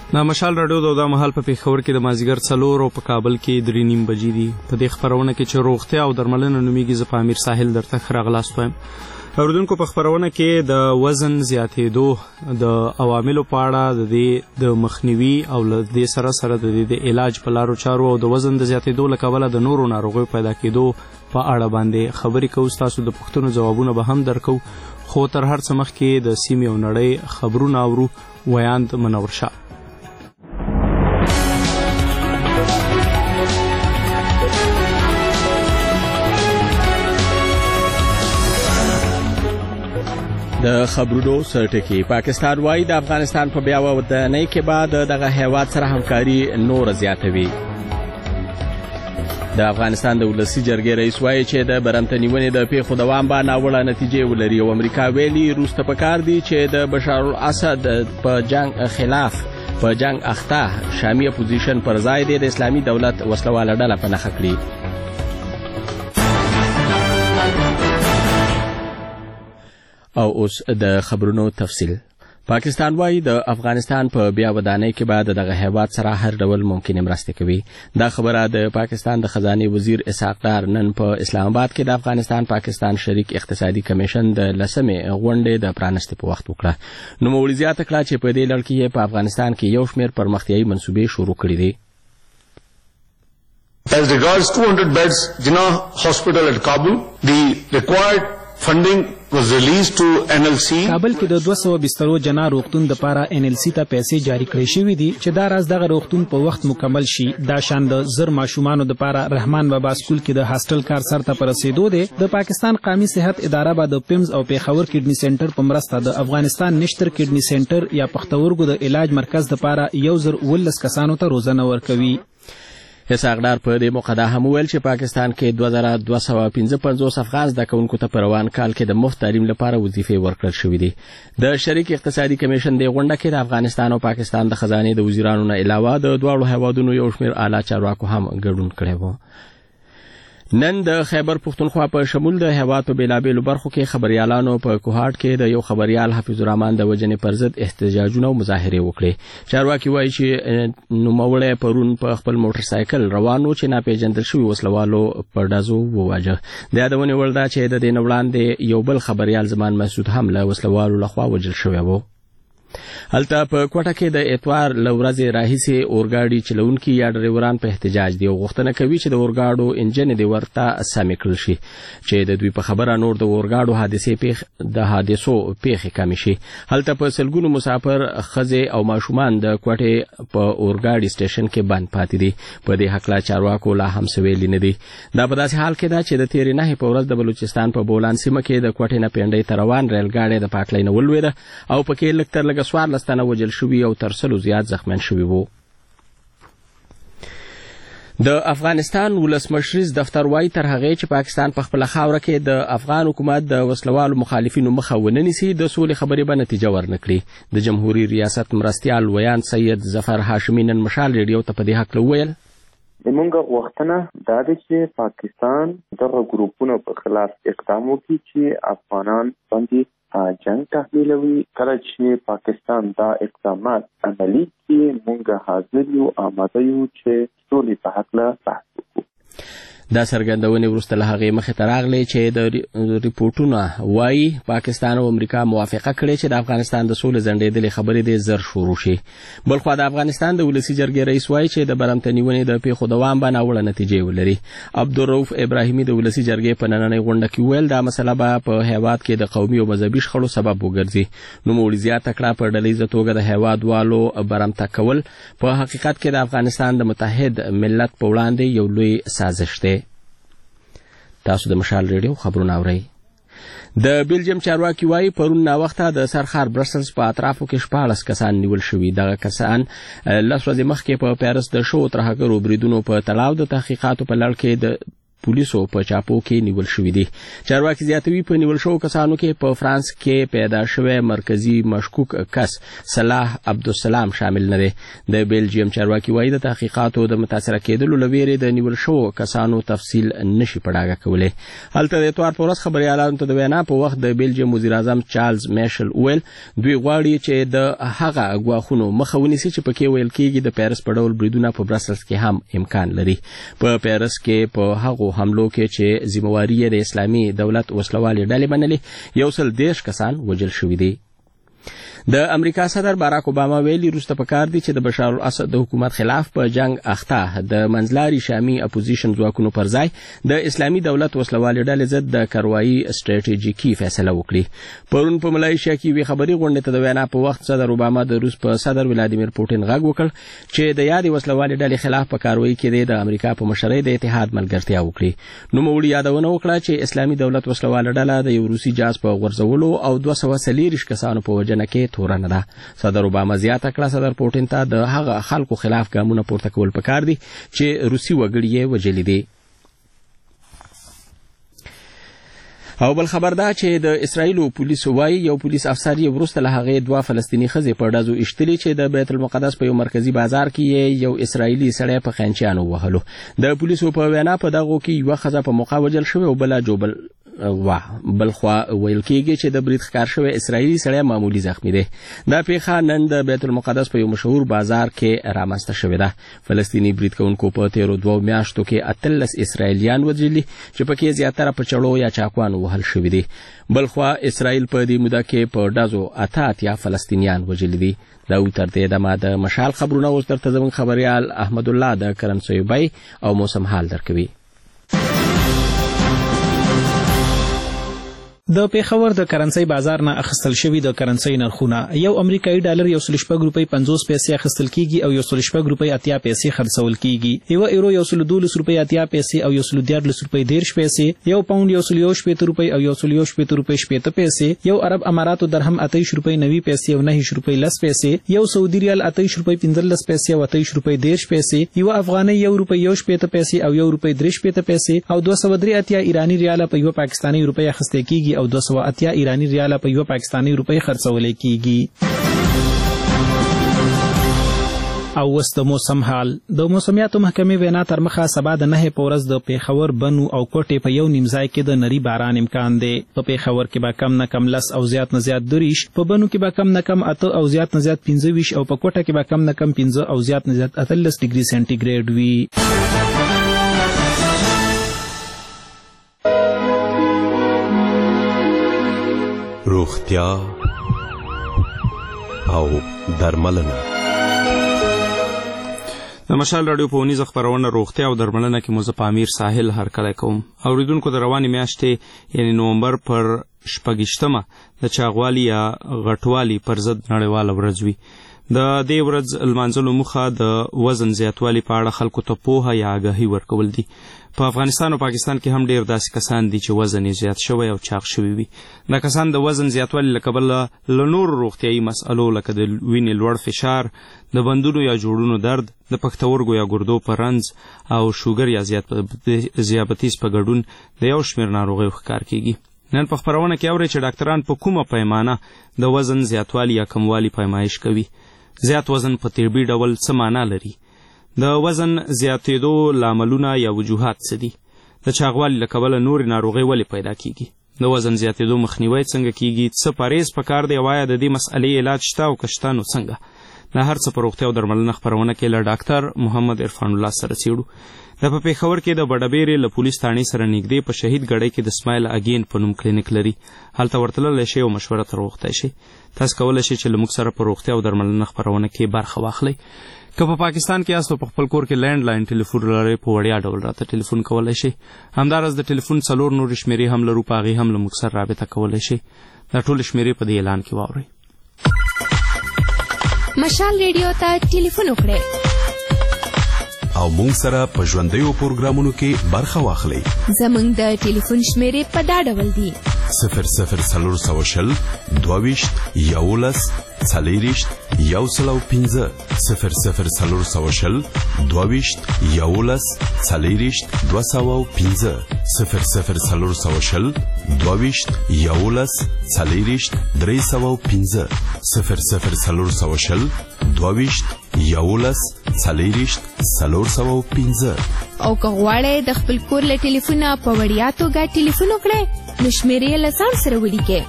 د مشال راډیو د مهال په پیښور کې د مازیګر 4 او په کابل کې 3:30 بجې دي. په دې خبرونه کې چې روغتیا او درملنه نومیږي، زه په امیر ساحل درته ښه راغلاست وایم. اوریدونکو، په خبرونه کې د وزن زیاتېدو د عواملو په اړه د مخنیوي او له دې سره سره د علاج په لارو چارو او د وزن د زیاتېدو له کبله د نورو ناروغیو پیدا کېدو په اړه باندې خبرې کوو. ستاسو د پوښتنو ځوابونه به هم درکو، خو تر هر څه مخکې د سیمې او نړۍ خبرونه اورو. ویاند منور شاه. د خبرونو سرټکی. پاکستان وايي د افغانستان په بیا ودانۍ کې بعد دغه هیواد سره همکاري نور زیاتوي. د افغانستان د ولسی جرګې رئیس وايي چې د برمتنیونې د پیښو دوام به ناوړه نتیجې ولري او امریکا ویلي روسته پکار دي چې د بشار الاسد په جنگ خلاف په جنگ اخته شامی اپوزیشن پر ځای د اسلامي دولت وسلواله ډله په نښه کړي. او اوس د خبرونو تفصیل. پاکستان وايي د افغانستان په بیا ودانۍ کې بعد دغه هیواد سره هر ډول ممکنه مرسته کوي. دا خبره د پاکستان د خزانه وزیر اسحاق ډار نن په اسلام آباد کې د افغانستان پاکستان شریک اقتصادي کمیشن د 10مې غونډې د پرانستې په وخت وکړه. نو مولوی زیاته کړه چې په دې لړ کې په افغانستان کې یو شمېر پرمختیايي منصوبې شروع کړې دي. As regards 200 beds Jinnah Hospital at Kabul, the required funding was released to NLC. کابل کې د 200 بسترو جنا روغتون د پاره NLC ته پیسې جاری کړې شوې دي چې دا راز دغه روغتون په وخت مکمل شي. دا شان د زر ماشومانو د پاره رحمان بابا سکول کې د هاستل کار سر ته پرسیدو دي. د پاکستان قومي صحت اداره به د پیمز او پیښور کډنی سنټر په مرسته د افغانستان نشتر کډنی سنټر یا پختورګو د علاج مرکز د پاره 1019 کسانو ته روزنه ورکوي. اسحاق ډار په دې موقع هم ویل چې پاکستان کې 2255 افغان زده کوونکو ته په روان کال کې د مفت تعلیم لپاره وظیفې ورکړل شوې دي. د شریک اقتصادي کمیشن د غونډه کې د افغانستان او پاکستان د خزانه د وزیرانو نه علاوه د دواړو هیوادونو یو شمېر اعلی چارواکو هم ګډون کړی و. نن د خیبر پختونخوا په شمول د هیواد په بیلابیلو برخو کې خبريالانو په کوهاټ کې د یو خبريال حفیظ الرحمن د وجنې پر ضد احتجاجونه او مظاهره وکړي. چارواکي وایي چې نوموړی پرون په خپل موټر سایکل روانو چې ناپېژندل شوي وسلوالو په ډزو وواجه. د یادونې وړ ده چې د دې نه وړاندې یو بل خبريال زمان مسعود هم له وسلوالو لخوا وژل شوی و. هلته په کوټه کې د اتوار لورځې راهیسي اورګاډي چلونکي یا ډریوران په احتجاج دي او غوښتنه کوي چې د اورګاډو انجن دی ورته سم کړل شي چې د دوی په خبره نور د اورګاډو حادثو پیښې کم شي. هلته په سلګونو مسافر خزه او ماشومان د کوټې په اورګاډي سټیشن کې بند پاتې دي. په دې حق لا چارواکو لا هم سویل نه دي. دا په داسې حال کې ده چې د 13 په ورځ د بلوچستان په بولان سیمه کې د کوټې نه پیندې تروان ریل ګاډي د پاټلۍ نه ولويده او پکې لکتر سوار لستانه وجل شوی او تر سلو زیات زخمیان شوی وو. د افغانستان ولسمشریز دفتر وايي تر هغه چې پاکستان په خپل خاوره کې د افغان حکومت د وسلوالو مخالفینو مخه وننسي د سولې خبرې به نتیجه ورنکړي. د جمهوریت ریاست مرستیال ویان سید ظفر هاشمي نن مشال ریډیو ته په دې حق وویل زمونږ غوښتنه دا ده چې پاکستان دغه ګروپونو په خلاف اقدام وکړي چې افغانان باندې جنگ تحمیلوي. کله چې پاکستان دا اقدامات عملي کړي موږ حاضر یو آماده یو چې سولې په حقله بحث وکړو. دا څرګندونې وروسته له هغې مخې ته راغلې چې د ریپورټونه وایي پاکستان او امریکا موافقه کړې چې د افغانستان د سولې ځنډېدلې خبرې دې زر شروع شي. بلخوا د افغانستان د ولسی جرګې رئیس وایي چې د برمتنیونې د پیښو دوام به ناوړه نتیجې ولري. عبدالرؤف ابراهیمي د ولسی جرګې په نننۍ غونډه کې ویل دا مسله به په هیواد کې د قومي او مذهبي شخړو سبب وګرځي. نوموړي زیاته کړه په ډلیزه توګه د هیوادوالو برمته کول په حقیقت کې د افغانستان د متحد ملت په وړاندې یو لوی سازش دی. تاسو د مشال ریډیو خبرونه اورئ. د بیلجیم چارواکي وايي پرون ناوخته د سرخار برسلز په اطرافو کې 14 کسان نیول شوي. دغه کسان لس ورځې مخکې په پیرس د شو ترهګرو بریدونو په تړاو د تحقیقاتو په لړ کې د پولیسو په چاپو کې نیول شوې دي. چارواکي زیاتوي په نیول شوو کسانو کې په فرانس کې پیدا شوی مرکزی مشکوک کس صلاح عبدالسلام شامل نه دی. د بیلجیم چارواکي وايي د تحقیقاتو د متاثره کېدلو لویرې د نیول شوو کسانو تفصیل نشي پړاګه کولای. هلته د اتوار په ورځ خبريالانو ته د وینا په وخت د بیلجیم وزیر اعظم چارلز میشل ویل دوی غواړي چې د هغه غواخونو مخه ونیسي چې پکې ویل کېږي د پیرس په ډول بریدونه په برسلز کې هم امکان لري. په پیرس کې په هغو حملو کې چې ذمہواری یې د اسلامي دولت وسلوالې ډلې منلې 130 کسان وژل شوي دي. د امریکا صدر باراک اوباما ویلي وروسته پکار دي چې د بشار الاسد د حکومت خلاف په جنگ اخته د منځلاري شامي اپوزیشن ځواکونو پر ځای د اسلامي دولت وسلوالې ډلې ضد د کاروایی استراتیژیکي فیصله وکړي. پرون په ملایشیا کې وی خبري غونډې ته د وینا په وخت صدر اوباما د روس په صدر ولادیمیر پوتین غږ وکړ چې د یادې وسلوالې ډلې خلاف په کاروایی کې د امریکا په مشرۍ د اتحاد ملګرتیا وکړي. نو موږ یادونه وکړه چې اسلامي دولت وسلواله ډله د یو روسي جاز په غورځولو او 240 کسانو په وژنه کې تورن ده. صدر اوباما زیاته کړه صدر پوتین ته د هغه خلکو خلاف ګامونه پورته کول پکار دي چې روسي وګړي یې وژلي دي. او بل خبر ده چې د اسرایل پولیسو وايي یو پولیس افسر یې وروسته له هغه 2 فلسطینی ښځې په ډزو اشتلي چې د بیت المقدس په یو مرکزی بازار کې یو اسرایلی سړی په خنچانو وهلو. د پولیسو په وینا په دغه کې یو ښځه په موقع وژل شوې او بل جوبل بلخوا ویل کېږي چې د برید ښکار شوی اسرایلی سړی معمولی زخمی دی. دا پیښه نن د بیت المقدس په یو مشهور بازار کې رامنځته شوې ده. فلسطینی برید کوونکو په تیرو 2 میاشتو کې 18 اسرایلیان وژلي چې پکې زیاتره په چړو یا چاقوانو وهل شوي دي. بلخوا اسرایل په دې موده کې په ډزو 88 فلسطینیان وژلي دي. دا تر دې دمه د مشال خبرونه اوس درته زموږ خبريال احمد الله د کرنسویبای او موسم حال درکوي. د پیښور د کرنسي بازار نه اخیستل شوی د کرنسي نرخونه یو امریکایي ډالر 1.50 روپۍ 50 پیسې اخیستل کیږي او 1.50 روپۍ 80 پیسې خرڅول کیږي. یو یورو 112 روپۍ 80 پیسې او 114 روپۍ 10 پیسې، یو پاوند 118 روپۍ او 118 روپۍ 70 پیسې، یو عرب اماراتو درهم 28 روپۍ 90 پیسې او 9 روپۍ 10 پیسې، یو سعودي ریال 28 روپۍ 15 پیسې او 28 روپۍ 10 پیسې، یو افغاني 1 روپۍ 70 پیسې او 1 روپۍ 30 پیسې او 283 ایرانی ریال په یو پاکستانی روپۍ اخیستل کیږي او 280 ایرانی ریال په یو پاکستانی روپۍ خرڅول کیږي. او وست موسم حال د موسمیاتو محکمې وینا تر مخه سبا د 9 په ورځ د پیښور بنو او کوټې په یو نیم ځای کې د نری باران امکان دی. په پیښور کې به کم نه کم 10 او زیات نه زیات 30، په بنو کې به کم نه کم 8 او زیات نه زیات 25 او په کوټه کې به کم نه کم 15 او زیات نه زیات 18 ډیګري سنټیګریډ وي. روغتیا او درملنه. د مشال رادیو په ونیزه خبرونه روغتیا او درملنه کې مو په امیر ساحل هرکلی کوم. اوریدونکو د روانې میاشتې یعنی نومبر پر 28مه د چاغوالي یا غټوالي پر ضد نړیواله ورځ وي. د دې ورځ لمانځلو موخه د وزن زیاتوالي په اړه خلکو ته پوهه یا آګاهي ورکول دي. په افغانستان او پاکستان کې هم ډیر داسې کسان دي چې وزن یې زیات شوی او چاق شوی وي. دا کسان د وزن زیاتوالي له کبله له نورو روغتیایي مسئلو لکه د وینې لوړ فشار، د بندونو یا جوړونو درد، د پښتورګو یا ګردو په رنځ او شوګر یا ذیابیطس په ګډون د یو شمېر ناروغیو ښکار کیږي. نن په خبرونه کې اورئ چې ډاکټران په کومه پیمانه د وزن زیاتوالي یا کموالي پیمایش کوي. زیات وزن په طبي ډول څه معنا لري؟ د وزن زیاتېدو لاملونه یا وجوهات څه دي؟ د چاغوالي له کبله نورې ناروغۍ ولې پیدا کیږي؟ د وزن زیاتېدو مخنیوی څنګه کیږي؟ څه پرهیز پکار دی او آیا د دې مسئلې علاج شته او که شته نو څنګه؟ دا هر څه په روغتیا او درملنه خبرونه کې له ډاکټر محمد عرفان الله سره څېړو. د په پیښور کې د بډبېرې له پولیس تاڼې سره نږدې په شهید ګړۍ کې د اسماعیل اګین په نوم کلینیک لري. هلته ورتللی شئ او مشوره تر وغوښتی شئ. تاسو کولی شئ چې له موږ سره په روغتیا او درملنه خبرونه کې برخه واخلئ. که په پاکستان کې یاست او په خپل کور کې لینډ لاین ټلیفون لرئ په وړیا ډول راته ټلیفون کولی شئ. همداراز د ټلیفون 4 نورې شمېرې هم لرو، په هغې هم له موږ سره رابطه کولی شئ. دا ټولې شمېرې په دې اعلان کې واورئ. مشال ریډیو ته ټلیفون وکړئ او مونږ سره په ژوندیو پروګرامونو کې برخه واخلئ. زموږ د ټلیفون شمېرې په دا ډول دي: 00 420 11 څلېرویشت 115 00 22 11 څلېرویشت 215 00 22 11 څلېرویشت 315 00 22 11 څلېرویشت 315. او که غواړئ د خپل کور له ټلیفونه په وړیا توګه ټلیفون وکړئ نو شمېرې له ځان سره ولیکئ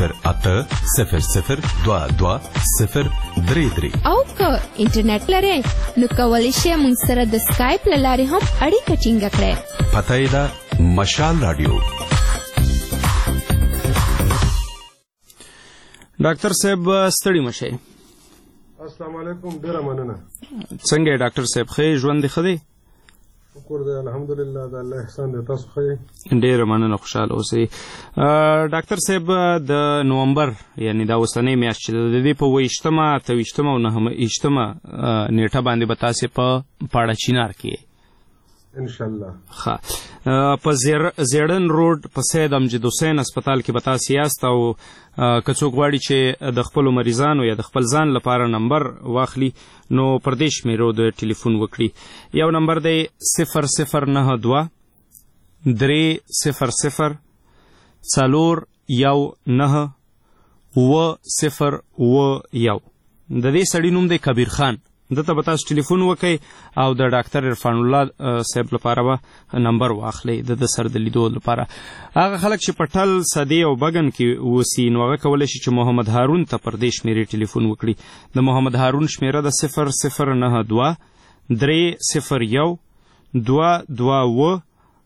0800220333. او که انټرنیټ لرئ نو کولی شئ موږ سره د سکایپ له لارې هم اړیکه ټینګه کړئ. پته یې ده مشال راډیو. ډاکټر صاحب ستړي مشئ. السلام علیکم. ډیره مننه. څنګه ډاکټر صاحب ښه ژوند دې ښه دی؟ شکر دی الحمدلله د الله احسان دی. تاسو ښه یې؟ ډیره مننه خوشحاله اوسئ. ډاکټر صاحب د نومبر یعنی دا اوسنۍ میاشت چې د دې په 28مه 28مه او 29مه نیټه باندې به تاسې په پاړه چینار کې انشاءالله ښه په زیړن روډ په سید امجد حسین هسپتال کې به تاسې یاست او که څوک غواړي چې د خپلو مریضانو یا د خپل ځان لپاره نمبر واخلي نو پر دې شمیرو د ټلیفون وکړي. یو نمبر دی 0092 300 419 001. د دې سړي نوم دی کبیر خان. دته به تاسو ټلیفون وکئ او د ډاکټر عرفان الله صاحب لپاره به نمبر واخلئ د سر د لیدو لپاره. هغه خلک چې په ټل صدې او بګن کې اوسي نو هغه کولی شي چې محمد هارون ته پر دې شمېرې ټلیفون وکړي. د محمد هارون شمېره د 0092 301 222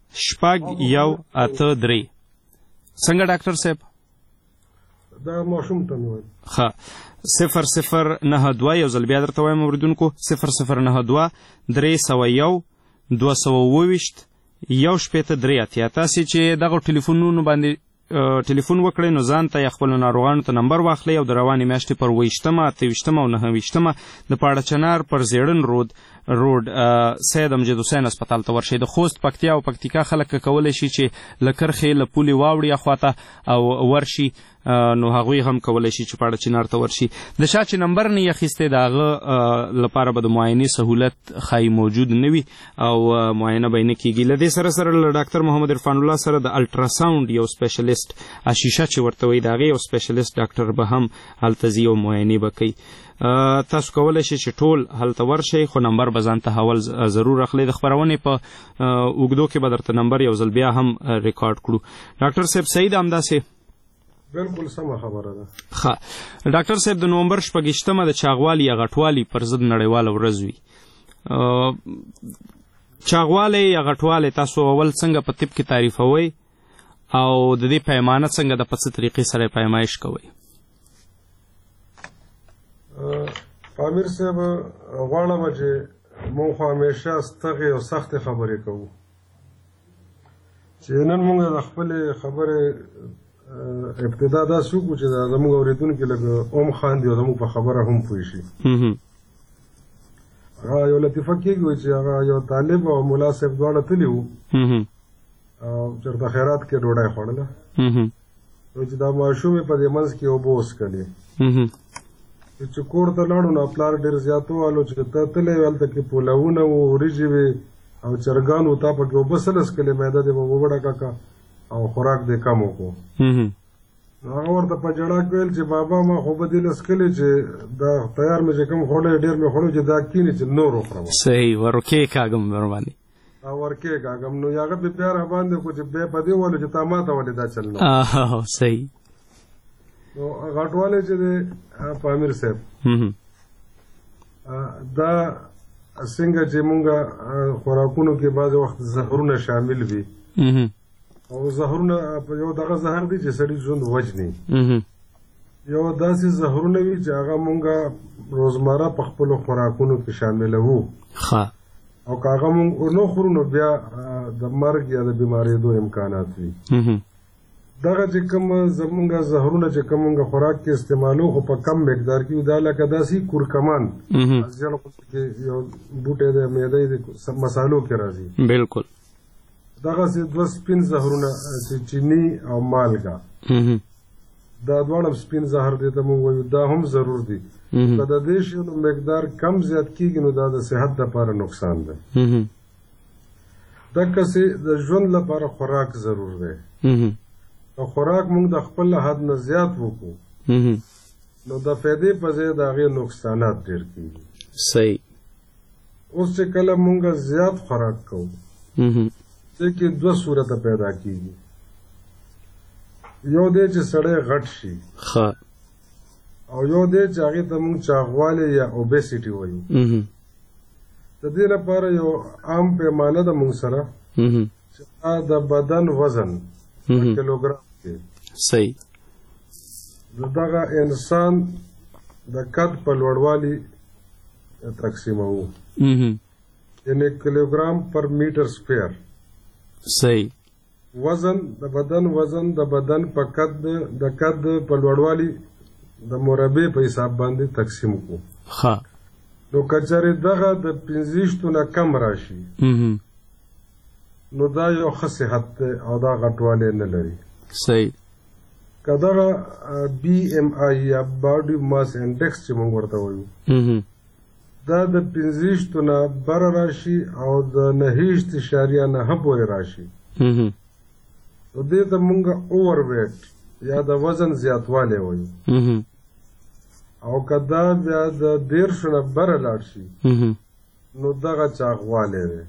683. څنګه ډاکټر صاحب؟ دا ماشوم ته مې وایي. ښه 0092 یو ځل بیا درته وایم اوریدونکو 0092 301 222 183. تاسې چې دغه ټلیفونونو باندې ټلیفون وکړئ نو ځان ته یا خپلو ناروغانو ته نمبر واخلئ او د روانې میاشتې پر 28مه 28مه او 29مه د پاړه چنار پر زیړن روډ سید امجد حسین هسپتال ته ورشئ. د خوست پکتیا او پکتیکا خلک کولی شي چې له کرښې له پولې واوړي اخواته او ورشي نو هغوی هم کولی شي چې پاړه چنار ته ورشي. د شا چې نمبر نه یې اخیستی د هغه لپاره به د معاینې سهولت ښایي موجود نه وي او معاینه به یې نه کېږي. له دې سره سره له ډاکټر محمد عرفان الله سره د الټراساونډ یو سپیشلیست اشیشه چې ورته وایي د هغې یو سپیشلیست ډاکټر به هم هلته ځي او معاینې به کوي. تاسو کولی شئ چې ټول هلته ورشئ خو نمبر به ځان ته حول ضرور اخلئ. د خپرونې په اوږدو کې به درته نمبر یو ځل بیا هم ریکارډ کړو. ډاکټر صاحب صحیح ده همداسې؟ بالکل سمه خبره ده. ښه ډاکټر صاحب د نومبر 28مه د چاغوالي یا غټوالي پر ضد نړیواله ورځ وي. چاغوالی یا غټوالی تاسو اول څنګه په طب کې تعریفوئ او د دې پیمانه څنګه د په څه طریقې سره پیمایش کوئ؟ پامیر صاحب غواړم چې موږ خو همیشه ستغې او سختې خبرې کوو چې نن موږ د خپلې خبرې ابتدا داسې وکړو چې زموږ اورېدونکي لږ خاندي او زموږ په خبره هم پوه شي. هغه یو لطیفه کېږي چې هغه یو طالب او ملا صاحب دواړه تللي وو او چېرته خیرات کې ډوډۍ خوړله نو چې دا ماشوم یې په دې منځ کې اوبه وڅښلې چې کور ته لاړو نو پلار ډېر زیات ووالو چې ته تللی وې هلته کې پولونه وو وریجې وې او چرګان وو تا پکې اوبه څه لسکلې معده دې به وبړه کاکا او خوراک دې کم وکړو. نو هغه ورته په ژړا کې ویل چې بابا ما خو به دې لسکلې چې دا تیار مې چې کوم خوړی ډېر مې خوړو چې دا کینې چې نور وخورم. صحیح ورکې کاږم ورباندې ورکې کاږم نو هغه به بیا راباندې کړو چې بیا په دې وویلو چې تا ما ته ولې دا چل نه. صحیح. نو غټوالی چې دی پامیر صاحب دا څنګه چې مونږ خوراکونو کې بعضې وخت زهرونه شامل وي او زهرونه یو دغه زهر دی چې سړي ژوند وژني یو داسې زهرونه وي چې هغه مونږ روزمره په خپلو خوراکونو کې شاملوو او که هغه مونږ ونه خورو نو بیا د مرګ یا د بیمارېدو امکانات وي. دغه چې کوم زمونږ زهرونه چې کوم مونږ خوراک کې استعمالو خو په کم مقدار کې دا لکه داسې کورکمان ځینو کې یو بوټی دی معده یې مسالو کې راځي. بالکل دغسې دوه سپین زهرونه چې چیني او مالګه دا دواړه سپین زهر دي ته موږ وایو دا هم ضرور دي که د دې شیانو مقدار کم زیات کیږي نو دا د صحت لپاره نقصان ده دقسې د ژوند لپاره خوراک ضرور دی او خوراک موږ د خپل حد نه زیات وکړو نو د فایدې په ځای د هغې نقصانات ډېر کیږي صحیح اوس چې کله موږ زیات خوراک کوو دې کې دوه صورته پیدا کیږي یو دی چې سړی غټ شي او یو دی چې هغې ته موږ چاغوالی یا اوبیسټي وایو د دې لپاره یو عام پیمانه ده موږ سره چې د بدن وزن کیلوګرام کې صحیح د دغه انسان د قد په لوړوالي تقسیموو یعنې کیلوګرام پر میټر سکویر صحیح وزن د بدن د بدن په قد په لوړوالي د مربع په حساب باندې تقسیم کړو نو که چېرې دغه د 25 نه کم راشي نو دا یو ښه صحت دی او دا غټوالی نه لري صحیح که دغه BMI یا باډي ماس انډیکس چې موږ ورته وایو دا د 25 نه بره راشي او د 9.9 پورې راشي نو دې ته موږ اوور ویټ یا د وزن زیاتوالی وایو او که دا بیا د 10 نه بره لاړ شي نو دغه چاغوالی دی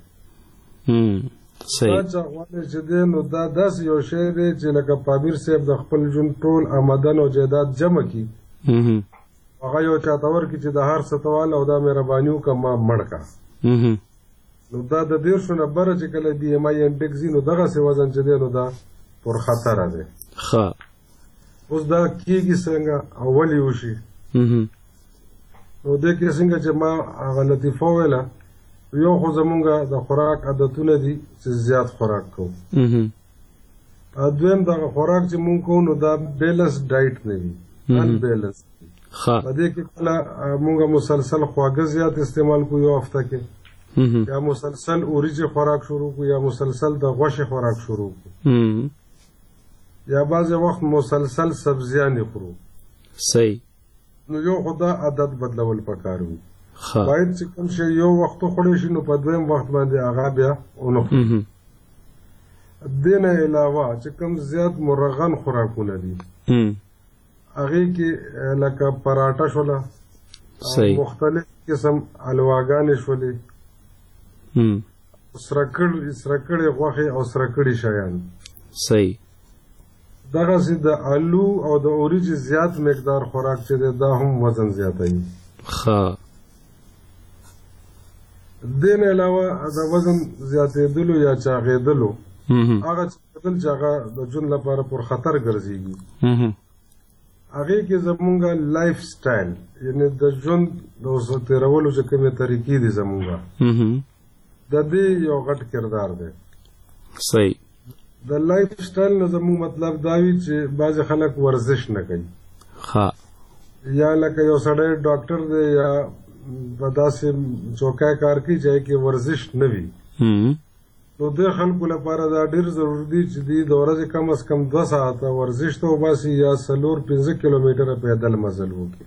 دا چاغوالی چې دی نو دا داسې یو شی دی چې لکه پامیر صاحب د خپل ژوند ټول آمدن او جایداد جمع کړي هغه یو چاته ورکړي چې د هر څه ته واله او دا مهرباني وکړه ما مړ کړه نو دا د 10 نه بره چې کله BMI انډیکس وي نو دغسې وزن چې دی نو دا پرخطره دی اوس دا کېږي څنګه او ولې وشي نو دې کې څنګه چې ما هغه لطیفه وویله یو خو زمونږ د خوراک عادتونه دي چې زیات خوراک کوو دویم دغه خوراک چې مونږ کوو نو دا بیلنس ډایټ نه وي انبیلنس په دې کې کله مونږ مسلسل خواږه زیات استعمال کوو یو هفته کې یا مسلسل اوریجې خوراک شروع کوو یا مسلسل د غوښې خوراک شروع کوو یا بعضې وخت مسلسل سبزیانې خورو صحیح نو یو خو دا عادت بدلول پکار وي باید چې کوم شی یو وخت وخوړی شي نو په دویم وخت باندې هغه بیا ونه خورو دې نه علاوه چې کوم زیات مرغن خوراکونه دي هغې کې لکه پراټه شوله مختلف قسم حلواګانې شولې سره کړې غوښې او سره کړي شیان صحیح دغسې د آلو او د اوریجې زیات مقدار خوراک چې دی دا هم وزن زیاتوي دې نه علاوه د وزن زیاتېدلو یا چاغېدلو هغه چاغېدل چې هغه د ژوند لپاره پرخطر ګرځېږي هغې کې زمونږ لایف سټایل یعنې د ژوند د تېرولو چې کومې طریقې دي زمونږ د دې یو غټ کردار دی صحیح د لایف سټایل نه زموږ مطلب دا وي چې بعضې خلک ورزش نه کوي یا لکه یو سړی ډاکټر دی یا په داسې چوکۍ کار کوي چې هغې کې ورزش نه وي نو دې خلکو لپاره دا ډېر ضروري دي چې دوی د ورځې کم از کم 2 ساعته ورزش ته وباسي یا 4-5 کیلومیټره پیدل مزل وکړي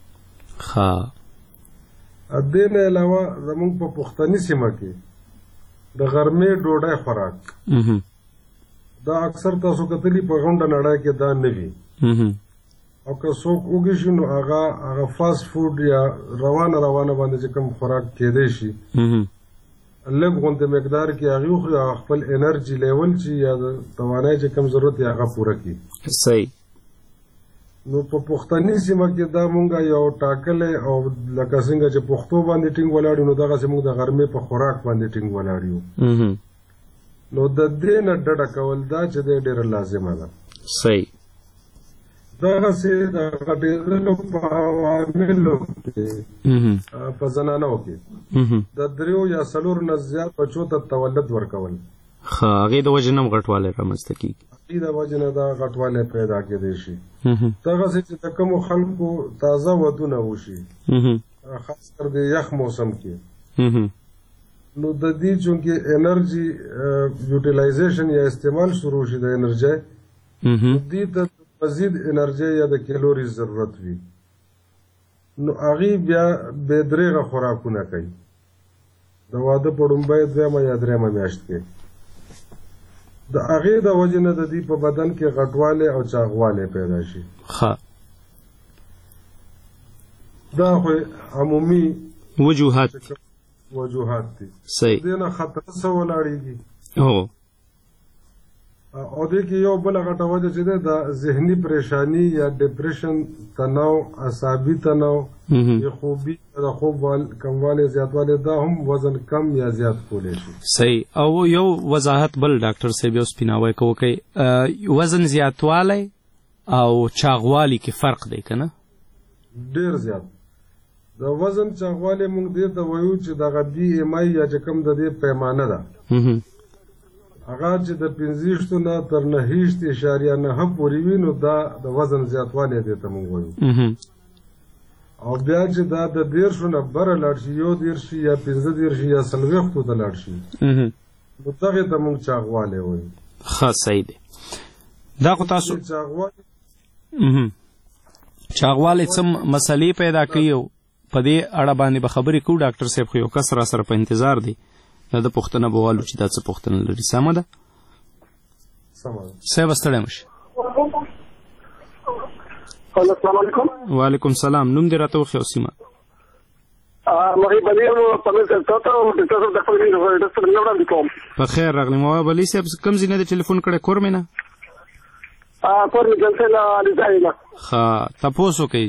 دې نه علاوه زموږ په پښتني سیمه کې د غرمې ډوډۍ خوراک دا اکثر تاسو کتلی په غونډه نړۍ کې دا نه وي او که څوک وږي شي نو هغه فاسټ فوډ یا روانه باندې چې کوم خوراک کېدی شي لږ غوندې مقدار کې هغې وخوري او خپل انرجي لیول چې یا د توانایي چې کوم ضرورت یې هغه پوره کړي صحیح نو په پښتني سیمه کې دا مونږ یو ټاکلی او لکه څنګه چې پښتو باندې ټینګ ولاړ یو نو دغسې مونږ د غرمې په خوراک باندې ټینګ ولاړ یو نو د دې نه ډډه کول دا چې دی ډېره لازمه ده صحیح دغسې د غټېدلو په عواملو کې په زنانو کې د 3 یا 4 نه زیات بچو ته تولد ورکول هغې د وجې نه هم غټوالی رامنځته کېږي هغې د وجې نه دا غټوالی پیدا کېدی شي دغسې چې د کومو خلکو تازه ودونه وشي خاص کر د یخ موسم کې نو د دې چونکې انرجي یوټیلایزیشن یا استعمال شروع شي د انرژۍ دې ته د مزید انرژي یا د کیلوري ضرورت وي نو هغه بیا به درېغه خوراکونه کوي د واده په ډومبۍ دویمه یا درېمه میاشت کې د هغې د وجې نه د دې په بدن کې غټوالی او چاغوالی پیدا شي دا خو عمومي وجوهات دي صحیح دې نه خطر څه ولاړېږي او دې کې یو بله غټه وجه چې ده د ذهني پریشاني یا ډپریشن تناو اعصابي تناو یا خوبي د خوب کموالی زیاتوالی دا هم وزن کم یا زیات کولی شي صحیح او یو وضاحت بل ډاکټر صاحب یو سپیناوی کوي وزن زیاتوالی او چاغوالی کې فرق دی که نه ډېر زیات د وزن چاغوالی موږ دې ته وایو چې دغه BMI یا چې کوم د دې پیمانه ده هغه چې د 25 نه تر 9.9 پورې وي نو دا د وزن زیاتوالی دی ته موږ وایو او بیا چې دا د 13 نه بره لاړ شي 11 یا 15 یا 40 ته لاړ شي نو دغه ته موږ چاغوالی وایو ښه صحیح دی دا خو تاسو چاغوالی څه مسلې پیدا کوي او په دې اړه باندې به خبرې کوو ډاکټر صاحب خو یو کس را سره په انتظار دی دا د پوښتنه به والو چې دا څه پوښتنه لري سمه ده صاحب ستړی مه شي السلام علیکم وعلیکم سلام نوم دې راته وښیه او سیمه محیب علي په خیر راغلی محیب علي صاحب کوم ځای نه د ټلیفون کړی کور مې نه کور مې جلسې نه علیزای نه ښه تپوس وکړئ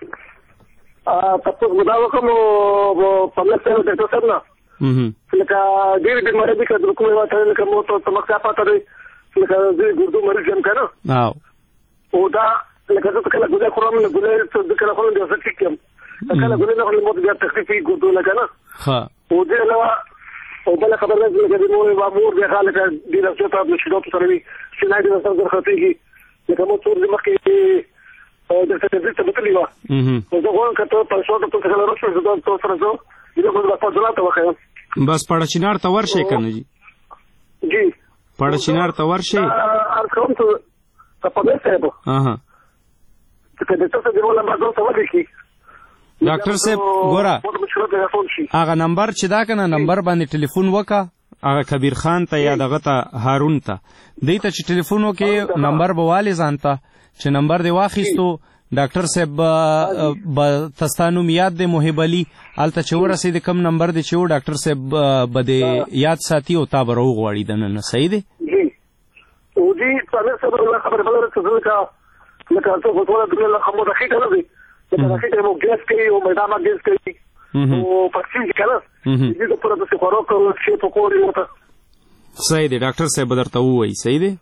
تپوس به دا وکړم په ملک صاحب ډاکټر صاحب نه لکه ډېرې بیمارۍ دي که د کومې واته لکه موت او تمکسا پاته دی لکه زه ګردو مریض یم که نه او دا لکه زه کله ګولۍ خورم نو ګولۍ زه کله خورم بیا زه ټیک یم کله ګولۍ نه خورم موت بیا تکلیف وي ګردو لکه نه او دې علاوه او بله خبر ده لکه د مور بیا لکه ډېره زیاته د شیداتو سره وي سینه ډېره سره زر خرڅېږي لکه مو څو ورځې مخکې درته تدریس ته بتلې وه نو زه غواړم که ته په شاته ته کله راشې زه تو سره زه بس پړچینار ته ورشئ که نه جی پړچینار ته ورشئ عرض کوم ته په صاحب ډاکټر صاحب ګوره هغه نمبر چې دا که نه نمبر باندې ټلیفون وکړه هغه کبیر خان ته یا دغه ته هارون ته دوی ته چې ټلیفون وکړې نمبر به والې ځان ته چې نمبر دې واخیستو ډاکټر صاحب به تستا نوم یاد دی محب علي هلته چې ورسېدې کوم نمبر دی چې و ډاکټر صاحب به دې یاد ساتي او تا به راوغواړي دننه صحیح دی جی پامیر صاحب الله خبر بله ورځ لکه څه خو ټوله دنیا خمو د خېټه نه دی لکه د خېټه مو ګیس کوي او میدانه ګیس کوي او پکسین چې که نه دې دپاره داسې خوراک شی پکوړې ورته صحیح دی ډاکټر صاحب به درته ووایي صحیح دی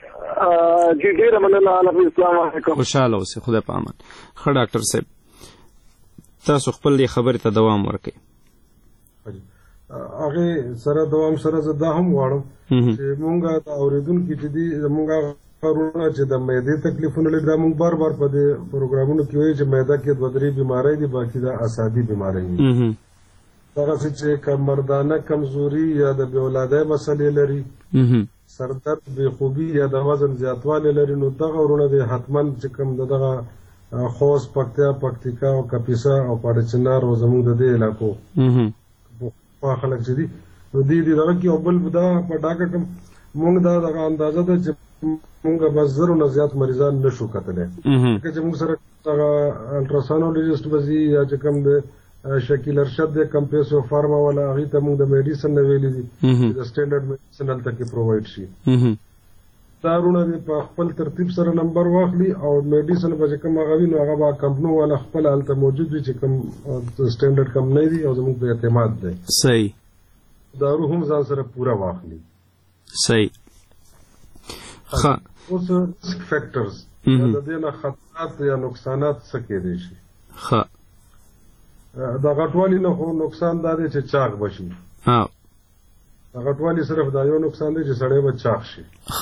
جی ډېره مننه السلام علیکم خوشحاله اوسئ خدای په امان ښه ډاکټر صاحب تاسو خپل دې خبرې ته دوام ورکړئ هغې سره دوام سره زه دا هم غواړم چې مونږ د اورېدونکي چې دي زمونږ کارونه چې د معدې تکلیفونه لري دا مونږ بار بار په دې پروګرامونو کې وایي چې معده کې 2-3 بیمارۍ دي باقي دا اعصابي بیمارۍ دي دغسې چې که مردانه کمزوري یا د بې اولادۍ مسلې لري سردرد بېخوبي یا د وزن زیاتوالی لري نو دغه ورونه دی حتما چې کوم د دغه خوست پکتیا پکتیکا او کپیسا او پاړچنار او زموږ د دې علاقو پخوا خلک چې دي نو دې دې دغه کې او بل دا په ډاګه کوم مونږ دا دغه اندازه ده چې مونږ بس 100 نه زیات مریضان نشو کتلی که چې مونږ سره دغه الټراسانولوجسټ به ځي یا چې کوم د شکیل ارشد د کمپیسو فارما والا هغې ته موږ د میډیسن نه ویلي دي چې د سټینډرډ میډیسن هلته کې پرووایډ شي دا رونه دې په خپل ترتیب سره نمبر واخلي او میډیسن به چې کوم هغه وي نو هغه به کمپنو والا خپل هلته موجود وي چې کوم سټینډرډ کمپنۍ دي او زموږ په اعتماد دی صحیح دارو هم ځان سره پوره واخلي صحیح ښه اوس رسک فیکټرز د دې نه خطرات یا نقصانات څه کېدی شي ښه د غټوالي نه خو نقصان دا دی چې چاغ بشي د غټوالي صرف دا یو نقصان دی چې سړی به چاغ شي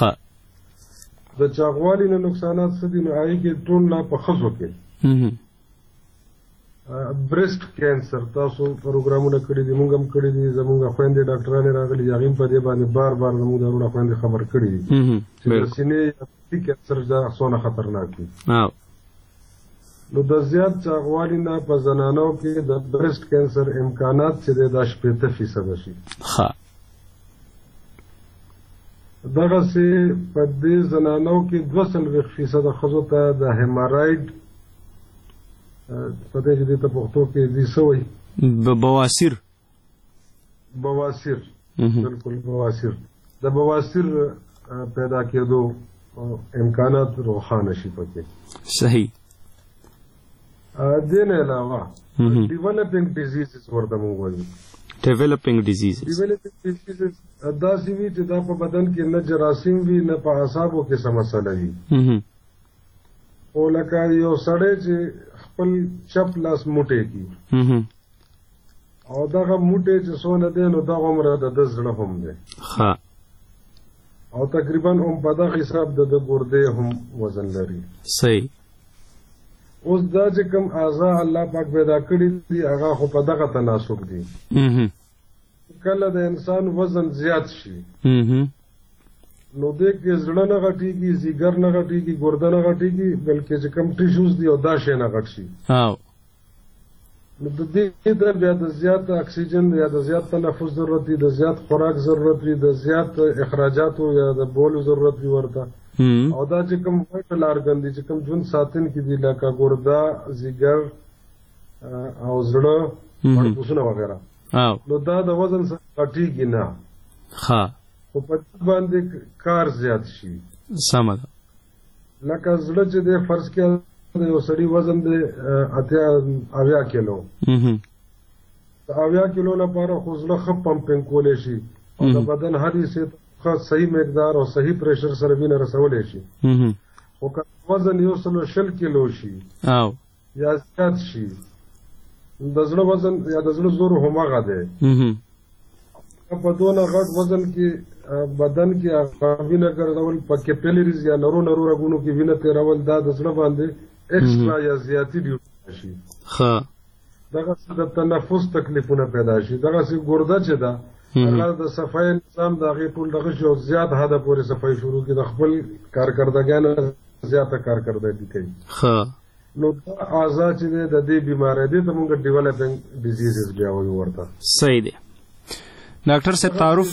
د چاغوالي نه نقصانات څه دي نو هغې کې ټول نه په ښځو کې بريست کینسر تاسو پروګرامونه کړی دي موږ هم کړی دي زموږ خويندې ډاکټرانو راغلي هغه په دې باندې بار زموږ دارونه خويندې خبر کړی دي چې د سینې کینسر دا څونه خطرناک دي نو د زیات چاغوالي نه په زنانو کې د بريست کینسر امکانات چې د 80% شي دغه سي په دې زنانو کې 2% خزو ته د هیمارایډ پته چې د پښتو کې دي سوې بواسیر بالکل بواسیر د بواسیر پیدا کېدو امکانات روښانه شي پکې صحیح دین علاوه ډیولپینګ ډیزیزز ورته موږ وایو ډیولپینګ ډیزیزز دا سی وی چې دا په بدن کې نه جراثیم وي نه په اعصابو کې څه مسله وي او لکه یو سړی چې خپل چپ لاس موټی کی او دغه موټی چې څونه دی نو دغه عمره د زړه هم دی او تقریبا هم په دغه حساب د ګردې هم وزن لري صحیح اوس دا چې کوم اعضاء الله پاک پیدا کړی دي هغه خو په دغه تناسب دي کله د انسان وزن زیات شي نو دې کې زړه نه غټيږي زیګر نه غټيږي ګرده نه غټيږي بلکې چې کوم ټیشوز دي او دا شی نه غټ شي نو د دې د بیا د زیات اکسیجن یا د زیات تنفس ضرورت دی د زیات خوراک ضرورت دی د زیات اخراجات یا د بولو ضرورت دی ورته او دا چې کوم وایټل ارګن دي چې کوم ژوند ساتن کې دي لکه ګرده زیګر او زړه ورپوسونه وغیرہ نو دا د وزن سره غټيږي نه خو په باندې کار زیات شي سمه ده لکه زړه چې د فرض کې یو سړي وزن د 80 کیلو د 80 کیلو لپاره خو زړه ښه پمپینګ کولی شي او د بدن هر حصې ته صحیح مقدار او صحیح پریشر سره وینه رسولی شي خو که وزن 120 کیلو شي یا زیات شي د زړه وزن یا د زړه زور هماغه دی په دونه غټ وزن کې بدن کې وینه ګرځول په کیپیلریز یا نورو رګونو کې وینه تیرول دا د زړه باندې ایکسترا یا زیاتی ډیوټي شي دغه د تنفس تکلیفونه پیدا شي دغه سي ګرده چې دا هغه د صفای نظام دغه ټول دغه شو زیات حدا پورې صفای شروع کی د خپل کارکردګانو زیاته کارکردګي کوي نو اعضاء چې د دې بیماری دي ته موږ ډیولپینګ ډیزیزز بیا وایو ورته صحیح دی ډاکټر صاحب تعارف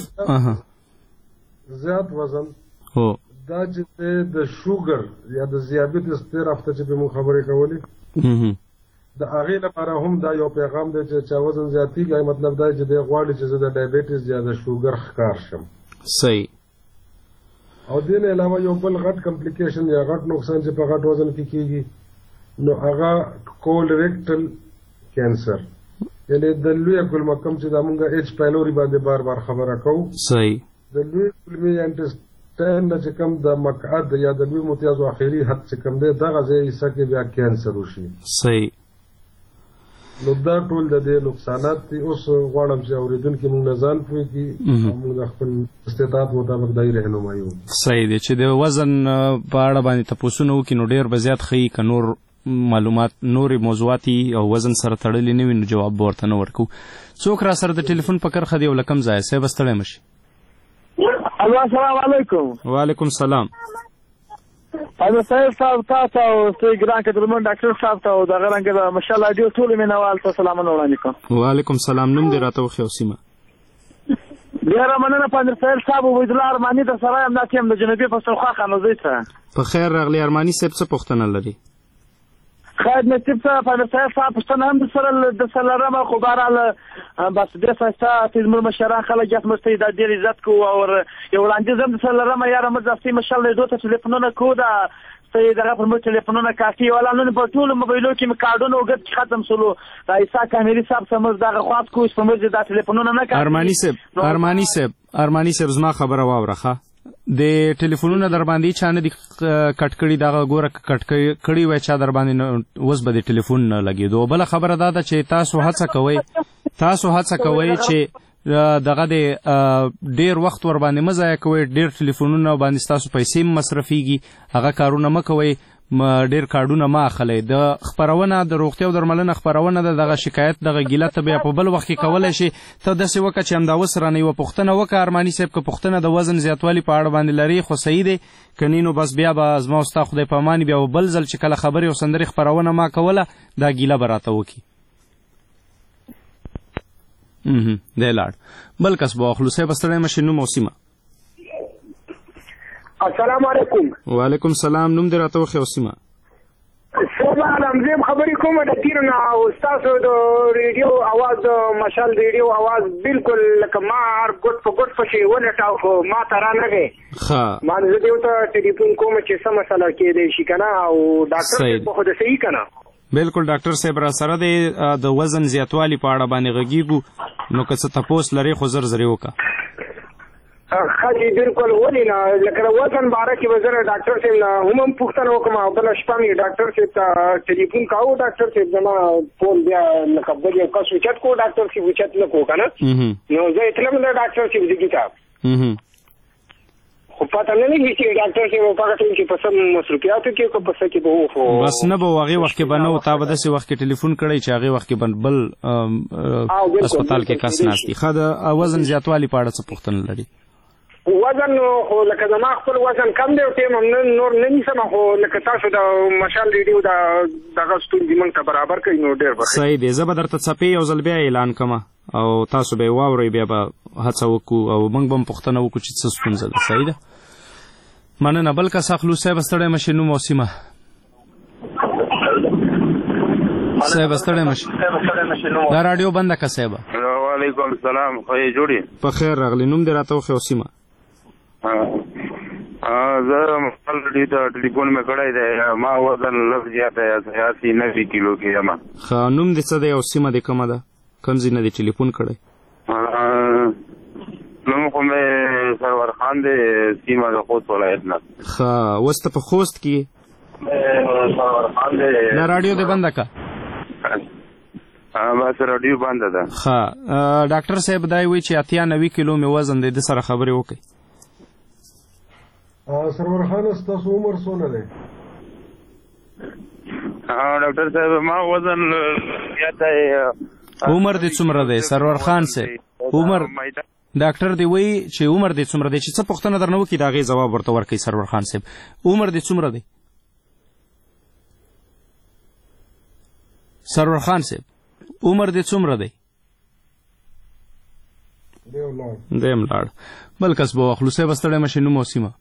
زیات وزن هو دا چې د شوګر یا د ذیابیطس تیر هفته چې به مون خبرې کولې د هغې لپاره هم دا یو پیغام دی چې چا وزن زیاتېږي مطلب دا چې دی غواړي چې زه د ډایبیټس یا د شوګر ښکار شم صحیح او دې نه علاوه یو بل غټ کمپلیکیشن یا غټ نقصان چې په غټ وزن کې کېږي نو هغه کولډ ریکټل کینسر یعنی د لوی کولمه کوم چې د مونږه ایچ پایلوري باندې بار خبره کوو صحیح د لوی کولمه انټسټاین چې کوم د مقعد یا د لوی متیاز اخیری حد چې کوم دی دغه ځای حصہ کې بیا کینسر وشي صحیح نو دا ټول د دې نقصانات دي اوس غواړم چې اوریدونکو موږ نه ځان پوي کی موږ خپل استعداد مطابق دای رهنمایي وکړو صحیح دی چې د وزن په اړه باندې تاسو نو کې نو ډیر بزیات خي ک نور معلومات نوري موضوعاتي او وزن سره تړلې نه ویني جواب ورته نه ورکو څوک را سره د ټلیفون په کرخه دی ولکم ځای سه بستړې مشي السلام علیکم وعلیکم السلام صاحب تاسو او ګران کډرمن ډاکټر صاحب ته او دغه رنګ ماشاءالله ډیر ټول مینوال ته سلامونه وړاندې کوم وعلیکم السلام نوم دې راته وخیو سیمه ډیر مننه پاندر صاحب او ویدل ارمانی در سره هم ناتیم د جنوبي پښتونخوا خانوزي ته په خیر راغلی ارمانی صاحب څه پوښتنه لري خیر نصیب صاحب پاندر صاحب پښتنه هم د سره رمه خو بهرحال بس د ساستا تیزمر مشران خلک یې مستې د ډیر عزت کو او یو وړاندې زم د سره رمه یاره مزاستي مشال له دوه ټلیفونونه کو دا سید دغه پر مو ټلیفونونه کافي ولا نن په ټول موبایلو کې کارډونه وګت ختم شلو رئیسا کامری صاحب سمز دغه خاص کو په مو د ټلیفونونه نه کار ارمانی صاحب زما خبره واورخه د ټلیفونونه در باندې چانه د کټ کړي دغه ګوره کټ کړي وای چا در باندې وس به د ټلیفون نه لګیدو بل خبره دا ده چې تاسو هڅه کوئ چې دغه د ډیر وخت ور باندې مزه کوي ډیر ټلیفونونه باندې تاسو پیسې مصرفيږي هغه کارونه مکوئ ډیر کارډونه ما اخلي. د خبرونه د روغتیا او درملنه خبرونه دغه شکایت دغه ګیله ته بیا په بل وخت کې کولای شي. ته داسې وکړه چې همدا اوس رانه یوه پوښتنه وکړه ارماني صاحب، که پوښتنه د وزن زیاتوالي په اړه باندې لري خو صحیح دی، که نه نو بس بیا به زما او ستا خدای په امان بیا بل ځل چې کله خبرې او سندرې خبرونه ما کوله دا ګیله به راته وکړي. دی لاړ. بل کس به واخلو. صاحب ستړی مه شې، نوم او سیمه. السلام علیکم. وعلیکم السلام. نوم دې راته وښیه او سیمه. صاحب علمزیم خبرې کوم د تیر نه او ستاسو د ریډیو اواز مشال ریډیو اواز بالکل لکه ما هر ګوټ په ګوټ پسې ولټاو خو ما ته رانغی. ما زه دې ورته ټلیفون کوم چې څه مسله کېدی شي که نه او ډاکټر صاحب به خو د صحیح که نه. بالکل ډاکټر صاحب را سره دی د وزن زیاتوالي په اړه باندې غږیږو، نو که څه تپوس لرې خو زر زرې وکړه. خاجي بالکل ولې نه لکه د وزن باره کې به زه ډاکټر صاحب نه هم پوښتنه وکړم او بله شپه مې ډاکټر صاحب ته ټلیفون کاوه. ډاکټر صاحب زما فون بیا لکه بل یو کس اوچت کړو، ډاکټر صاحب اوچت نه کړو که نه، نو زه تلم د ډاکټر صاحب دګي ته خو پته نه لګي چې ډاکټر صاحب په هغه ټایم کې په سم مصروفیاتو کې که په څه کې به و خو بس نه به و هغې وخت کې به نه و. تا به داسې وخت کې ټلیفون کړی چې هغې وخت کې به بل هسپتال کې کس ناست دي. ښه د وزن زیاتوالي په اړه څه پوښتنه لري؟ وزن خو لکه زما خپل وزن کم دی او ټیم هم نور نه نیسم، خو لکه تاسو د مشال ریډیو دغه ستونزې موږ ته برابر کوي نو ډېر به صحیح دی. زه به درته څپې یو ځل بیا اعلان کړم او تاسو به یې واورئ، بیا به هڅه وکړو او موږ به هم پوښتنه وکړو چې څه ستونزه ده. صحیح ده. مننه. بل کس اخلو. صاحب ستړی مه شې، نوم او سیمه. صاحب ستړی مه شې، دا راډیو بنده که صاحب. وعلیکم السلام. خو یې جوړې په خیر راغلی. نوم دې راته وښیه او سیمه. زه الریډي ته ټلیفون مې کړی دی، ما وزن لږ زیات دی 89 کیلو کې یم. ښه نوم دې څه دی او سیمه دې کومه ده؟ کوم ځای نه دې ټلیفون کړی؟ نوم خو مې سرور خان دی، سیمه د خوست ولایت نه. ښه اوس ته په خوست کې سرور خان دی. نه راډیو دې بنده که؟ بس راډیو بنده ده. ښه ډاکټر صاحب دا یې وایي چې 90 کیلو مې وزن دی، د سره خبرې وکړئ. سرور خان ستاسو عمر څونه دی؟ ډاکټر صاحب ما وزن زیات دی. عمر دې څومره دی سرور خان صاحب؟ عمر ډاکټر دې وایي چې عمر دې څومره دی، چې څه پوښتنه درنه وکړي د هغې ځواب ورته ورکړئ. سرور خان صاحب عمر دې څومره دی؟ سرور خان صاحب عمر دې څومره دی؟ دی هم لاړ. بل کس به واخلو. صاحب ستړی مه شې، نوم او سیمه.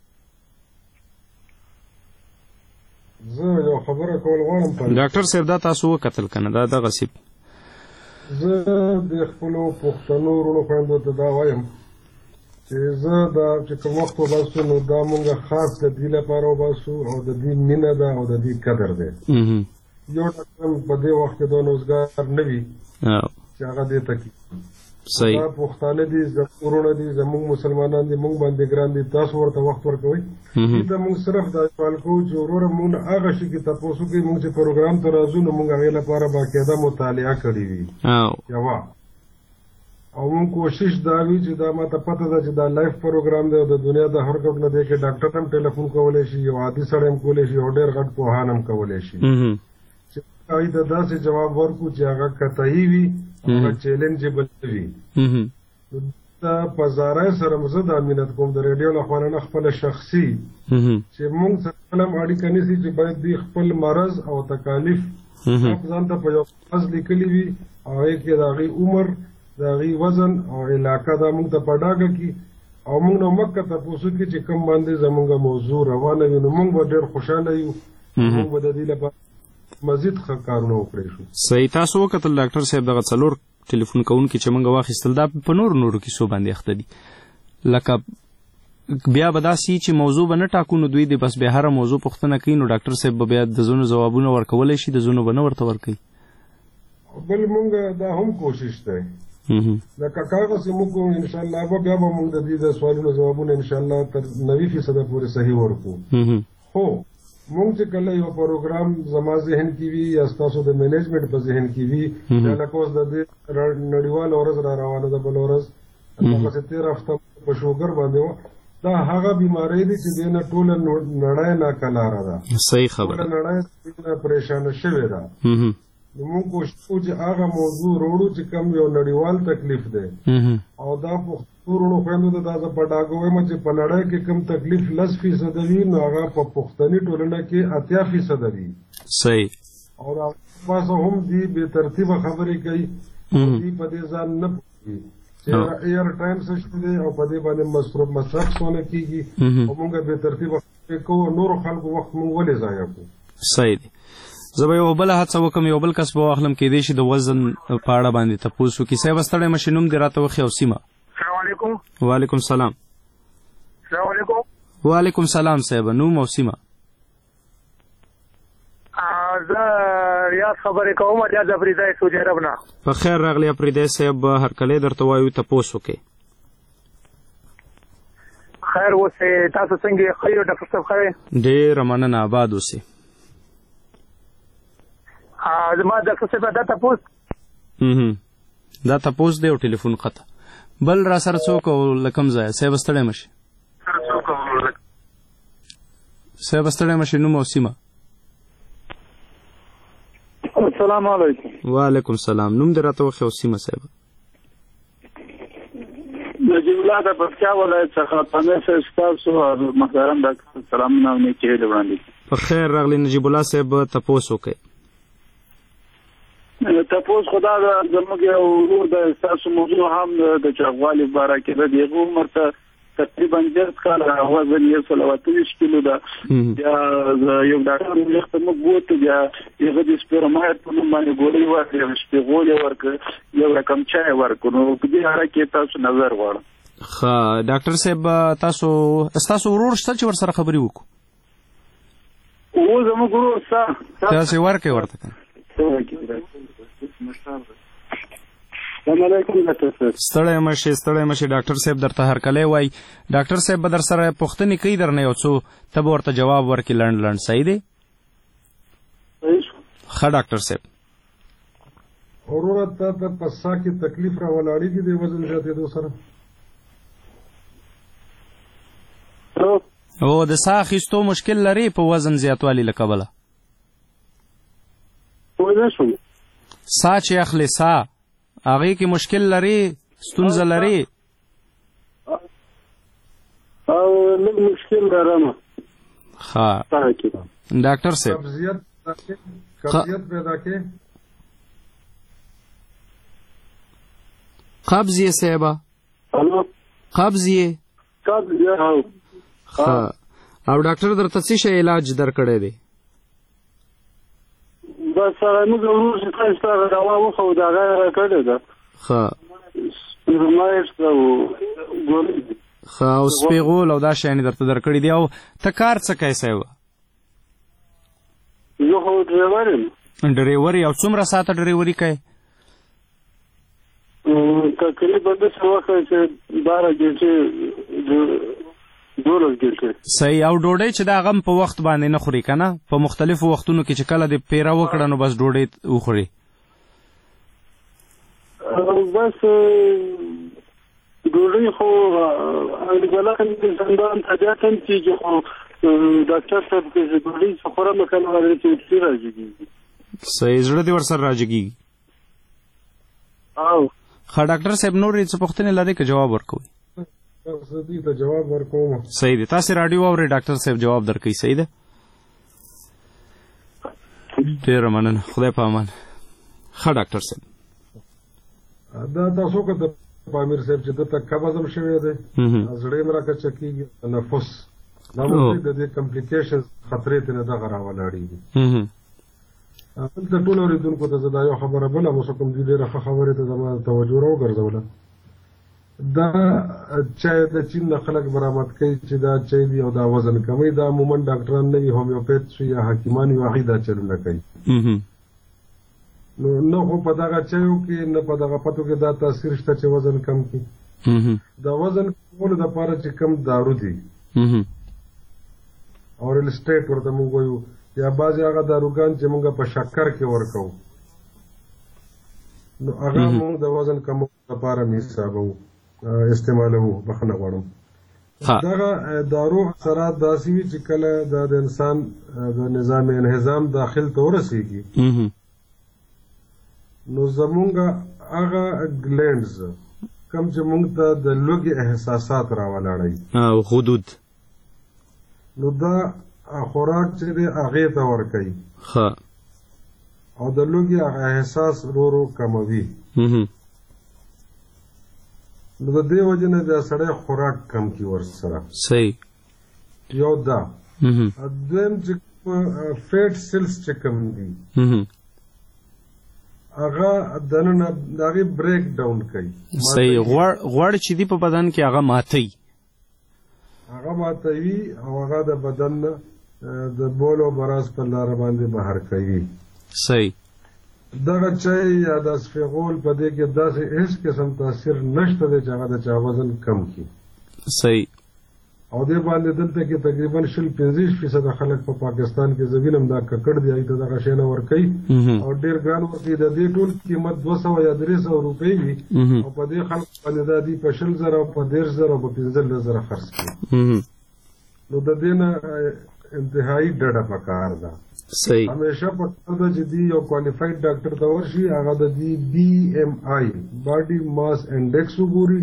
زه یو خبره کول غواړم. ډاکټر صاحب دا تاسو وکتل که نه؟ دا دغه سیب زه د خپلو پښتنو وروڼو خویندو ته دا وایم چې زه دا چې کوم وخت وباسو نو دا مونږ خاص د دې لپاره وباسو او د دې مینه ده او د دې قدر دی. یو ډاکټر په دې وخت کې د روزګار نه وي چې هغه دې ته کي. صحیح. پښتانه دي، زموږ وروڼه دي، زموږ مسلمانان دي، موږ باندې ګران دي، تاسو ورته وخت ورکوئ. دې ته موږ صرف دا سوال کوو چې وروره موږ هغه شي کې تپوس وکړئ، موږ چې پروګرام ته راځو نو موږ هغې لپاره باقاعده مطالعه کړې وي یوه، او موږ کوشش دا وي چې دا ماته پته ده چې دا لایف پروګرام دی او د دنیا د هر ګوټ نه دی کې ډاکټر هم ټلیفون کولی شي، یو عادي سړی هم کولی شي، او ډېر غټ پوهان هم کولی شي چې هغوی ته داسې جواب ورکړو چې هغه قطعي وي، هغه چیلنجبل وي. په زارای سره زه دا مینت کوم د ریډیو له خوا نه خپله شخصي چې موږ سره کله هم اړیکه نیسي چې باید دوی خپل مرض او تکالیف ځان ته په یو کاغذ لیکلي وي او هغې کې د هغې عمر، د هغې وزن او علاقه دا موږ ته په ډاګه کړي او موږ نه مکه تپوس وکړي چې کوم باندې زموږ موضوع روانه وي، نو موږ به ډېر خوشحاله یو، موږ به د دې لپاره مزید ښه کارونه وکړی شو. صحیح. تاسو وکتل ډاکټر صاحب دغه څلور ټلیفون کوونکي چې موږ واخیستل دا په نورو کیسو باندې اخته دي، لکه بیا به داسې چې موضوع به نه ټاکو نو دوی دې بس بیا هره موضوع پوښتنه کوي، نو ډاکټر صاحب به بیا د ځینو ځوابونه ورکولی شي، د ځینو به نه ورته ورکوي. بل موږ دا هم کوشش دی لکه کاغذ موږ انشاءالله بیا به موږ د دې د سوالونو ځوابونه انشاءالله تر 90% پورې صحیح ورکو. خو موږ چې کله یو پروګرام زما ذهن کې وي یا ستاسو د مینجمنټ په ذهن کې وي، یا لکه اوس د دې نړیواله ورځ را روانه ده، بله ورځ دغسې 13 هفته په شوګر باندې وه، دا هغه بیماری دی چې دینه ټوله نړۍ ناکلاره ده. صحیح خبره. ټوله نړۍ پریشانه شوې ده. نو موږ کوشش کوو چې هغه موضوع وروړو چې کوم یو نړیوال تکلیف دی او دا پښتو وروڼو خویندو ته دا زه په ډاګه وایم چې په نړۍ کې کوم تکلیف 10% وي نو هغه په پښتني ټولنه کې 80% وي. صحیح. او دا پاسه هم دي بې ترتیبه خبرې کوي دي په دې ځان نه پوهېږي چې ایر ټایم څه شی دی او په دې باندې مصرف څونه کېږي او موږ بې ترتیبه خبرې کوو نورو خلکو وخت موږ ولې ضایع کوو. صحیح دی. زه به یو بله هڅه وکړم یو بل کس به واخلم کېدای شي د وزن په اړه باندې تپوس وکړي. صاحب ستړی مه شې نوم دې راته وښیې او سیمه. السلام علیکم. وعلیکم السلام. السلام علیکم. وعلیکم السلام صاحب نوم او سیمه. زه ریاض خبرې کوم ریاض افریدی سعودي عرب نه. په خیر راغلی افریدی صاحب هرکلی درته وایو تپوس وکړئ. خیر اوسئ تاسو څنګه ښه یو ډاکټر صاحب ښه یې؟ ډېره مننه آباد اوسئ. زما ډاکټر صاحب دا تپوس دا تپوس دی او ټلیفون قطع بل را سره څوک او له کوم ځایه صاحب ستړی مه شي. صاحب ستړی مه شي نوم او سیمه. السلام علیکم. وعلیکم السلام نوم دې راته وښیه او سیمه صاحب. نجیب الله د پکتیا ولایت څخه پنځه ستاسو محترم ډاکټر سلامونه او نیکې هیلې وړاندې. په خیر راغلی نجیب الله صاحب تپوس وکړئ. تپوس خدا زموږ یو ورور د ستاسو موضوع هم د چغوالي په باره کې ده. د هغه عمر ته تقریبا 10 کاله وزن یې 123 کیلو ده. بیا یو ډاکټر وخت موږ بوته بیا هغه د سپیرومایټ په نوم باندې ګولۍ ورکړې سپیغول ورکړ یو رقم چای ورکړ. نو په دې اړه کې تاسو نظر غواړم. ښه ډاکټر صاحب تاسو ورور شته چې ورسره خبرې وکړو؟ و زموږ ورور شته تاسې ورکړئ ورته. ستړی مشي ډاکټر صاحب درته هرکلی وای. ډاکټر صاحب به در سره پوښتنې کوي درنه یو څو ته به ورته جواب ورکړي لنډ. صحیح دی؟ ښه ډاکټر صاحب. وروره تا ته په ساه کې تکلیف راولاړېږي د وزن زیاتېدو سره؟ او د ساه اخیستو مشکل لري په وزن زیاتوالي له کبله؟ ساه چې اخلي ساه هغې کې مشکل لري ستونزه لري؟ لږ مشکل لرم. ښه ډاکټر صاحب قبضیت پیدا کې قبض یې صاحبه قبض یې ښه او ډاکټر درته څه شی علاج درکړی دی؟ بس موږ ورور چې تاسو ته دوا وخو دا هغه راکړې ده. ښه سپیرومایټ او ګولۍ. ښه او سپیغول او دا شیانې درته درکړي دي. او ته کار څه کوې صاحب؟ زه خو ډریور یم. ډریور یې؟ او څومره ساعته ډریوري کوې؟ تقریبا داسې وخت چې 12 ګنټې 12 ګنټې. صحیح. او ډوډۍ چې دا غم په وخت باندې نه خوري که نه؟ په مختلفو وختونو کې چې کله دې پیره وکړه نو بس ډوډۍ وخوري؟ بس ډوډۍ خو انګلان زندان طبیعت هم کېږي خو ډاکټر صاحب چې ډوډۍ څه خورم کله باندې چې راجګېږي. صحیح. زړه دې ورسره راجګېږي؟ او ښه ډاکټر صاحب نورې څه پوښتنې لرئ که جواب ورکوئ؟ جواب ورکوم. صحیح دی. تاسې راډیو واورئ ډاکټر صاحب جواب درکوي. صحیح ده. ډېره مننه. خدای په امان. ښه ډاکټر صاحب دا تاسو که د پامیر صاحب چې دته قبض هم شوی دی زړه یې راکچه کېږي تنفس دا ممکن د دې کمپلیکیشن خطرې ته نه دغه راولاړېږي. دلته ټولو اورېدونکو ته زه دا یو خبره بله اوس کوم دي ډېره ښه خبرې ته زما توجه راوګرځوله. دا چای د چین نه خلک برآمد کوي چې دا چای دی او دا وزن کموي. دا عموما ډاکټران نه وي هومیوپیت شي یا حکیمان وي هغوی دا چلونه کوي. نو نه خو په دغه چایو کې نه په دغه پتو کې دا تاثیر شته چې وزن کم کړي. دا وزن کمولو دپاره چې کم دارو دي اورل سټیټ ورته موږ وایو یا بعضې هغه داروګان چې موږ په شکر کې ورکوو نو هغه موږ د وزن کمولو دپاره مې حسابوو استعمالوو. بخښنه غواړم. دغه دارو اثرات داسې وي چې کله د انسان د نظام انهضام داخل ته ورسېږي نو زمونږ هغه ګلینډز کوم چې مونږ ته د لوږې احساسات راولاړوي غدود نو دا خوراک چې دی هغې ته ورکوي او د لوږې هغه احساس ورو ورو کموي نو د دې وجې نه د سړی خوراک کم کړي ورسره صحیح یو دا دویم چې فیټ سیلز چې کم دي هغه دننه د هغې بریک ډاون کوي صحیح غوړ چې دي په بدن کې هغه ماتوي او هغه د بدن د بول او براز په لاره باندې بهر کوي صحیح دغه چای یا د سفیغول په دې کې داسې هیڅ قسم تاثیر نشته دی چې هغه د چا وزن کم کړي صحیح او دې باندې دلته کې تقریبا 25% خلک په پاکستان کې زه وینم دا ککړ دی هغې ته دغه شی نه ورکوي او ډېر ګران ورکوي د دې ټول قیمت 200 یا 300 روپۍ وي او په دې خلکو باندې دا دوی په 20,000 او په 13,000 او په 15,000 خرڅ کړي نو د دې نه انتهایی ډډه پکار ده صحیح همیشه پکار ده چې دی یو کوالیفاید ډاکټر ته ورشي هغه د دې BMI باډي ماس انډیکس وګوري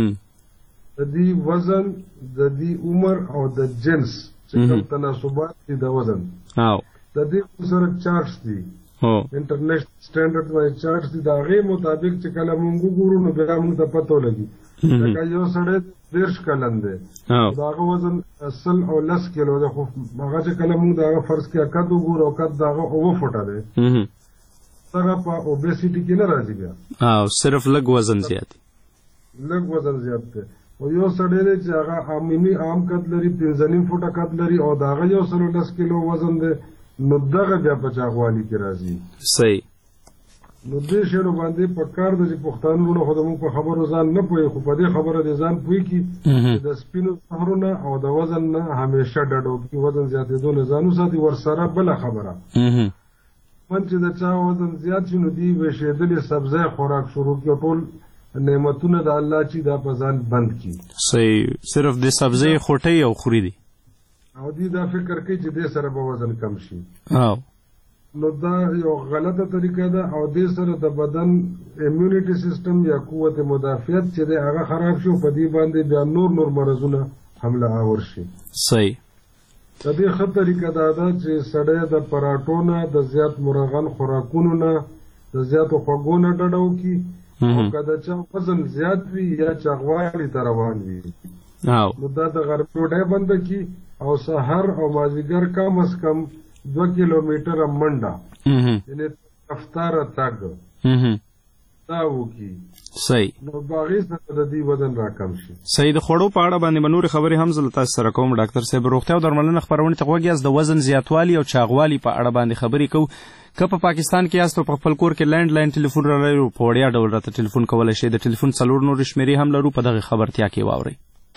د دې وزن د دې عمر او د جنس چې کوم تناسبات دي د وزن د دې سره چارټس دي انټرنیشنل سټانډرډ باندې چارټس دي د هغې مطابق چې کله موږ وګورو نو بیا موږ ته پته ولګي لکه یو سړی 30 کلن دی د هغه وزن 100 او 10 کیلو دی خو هغه چې کله موږ د هغه فرض کې قد وګورو او قد د هغه 9 فوټه دی هغه په اوبیسیټي کې نه راځي بیا صرف لږ وزن زیات دی او یو سړی دی چې هغه عام قد لري 15 فوټه قد لري او د هغه یو 110 کیلو وزن دی نو دغه بیا په چاغوالي کې راځي صحیح نو دې شیانو باندې پکار ده چې پښتانه وروڼه خو زموږ په خبرو ځان نه پوهي خو په دې خبره دې ځان پوهي کړي د سپینو سهرونه او د وزن نه همیشه ډډ وکړي وزن زیاتېدو نه ځان وساتي ورسره بله خبره من چې د چا وزن زیات شي نو دوی ویشېدلې سبزی خوراک شروع کړي ټول نعمتونه د الله چې دا په ځان بند کړي صحیح صرف د سبزی خوټۍ او خوري دي او دوی دا فکر کوي چې دې سره به وزن کم شي نو دا یو غلطه طریقه ده او دې سره د بدن امیونټي سیستم یا قوت مدافعت چې دی هغه خراب شي په دې باندې بیا نور مرضونه حمله آور شي صحیح د دې ښه طریقه دا ده چې سړی د پراټو نه د زیات مرغن خوراکونو نه د زیاتو خوږو نه ډډه وکړي او که د چا وزن زیات وي یا چاغوالي ته روان وي نو دا د غرمې ډوډۍ بنده کړي او سهار او مازدیګر کم از کم 2 کیلومیټره منډه یعنې رفتاره تګ دا وکړي صحیح نو باغې سره د دې وزن راکم شي صحیح د خوړو په اړه باندې به نورې خبرې هم زه له تاسو سره کوم ډاکټر صاحب روغتیا او درملنه خپرونې ته غوږ یاست د وزن زیاتوالي او چاغوالي په اړه باندې خبرې کوو که په پاکستان کې یاست او په خپل کور کې لینډ لاین ټلیفون را لرئ په وړیا ډول راته ټلیفون کولی شئ د ټلیفون 4 نورې شمېرې هم لرو په دغې خبرتیا کې واورئ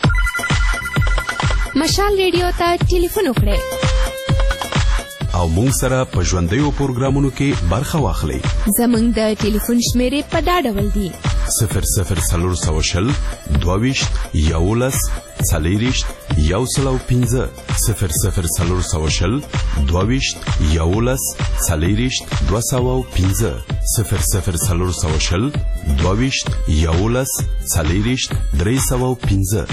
مشال ریډیو ته ټلیفون وکړئ او مونږ سره په ژوندیو پروګرامونو کې برخه واخلئ زمونږ د ټلیفون شمېرې په دا ډول دي 00 22 11 40 105 00 22 11 40 205 00 22 11 40 305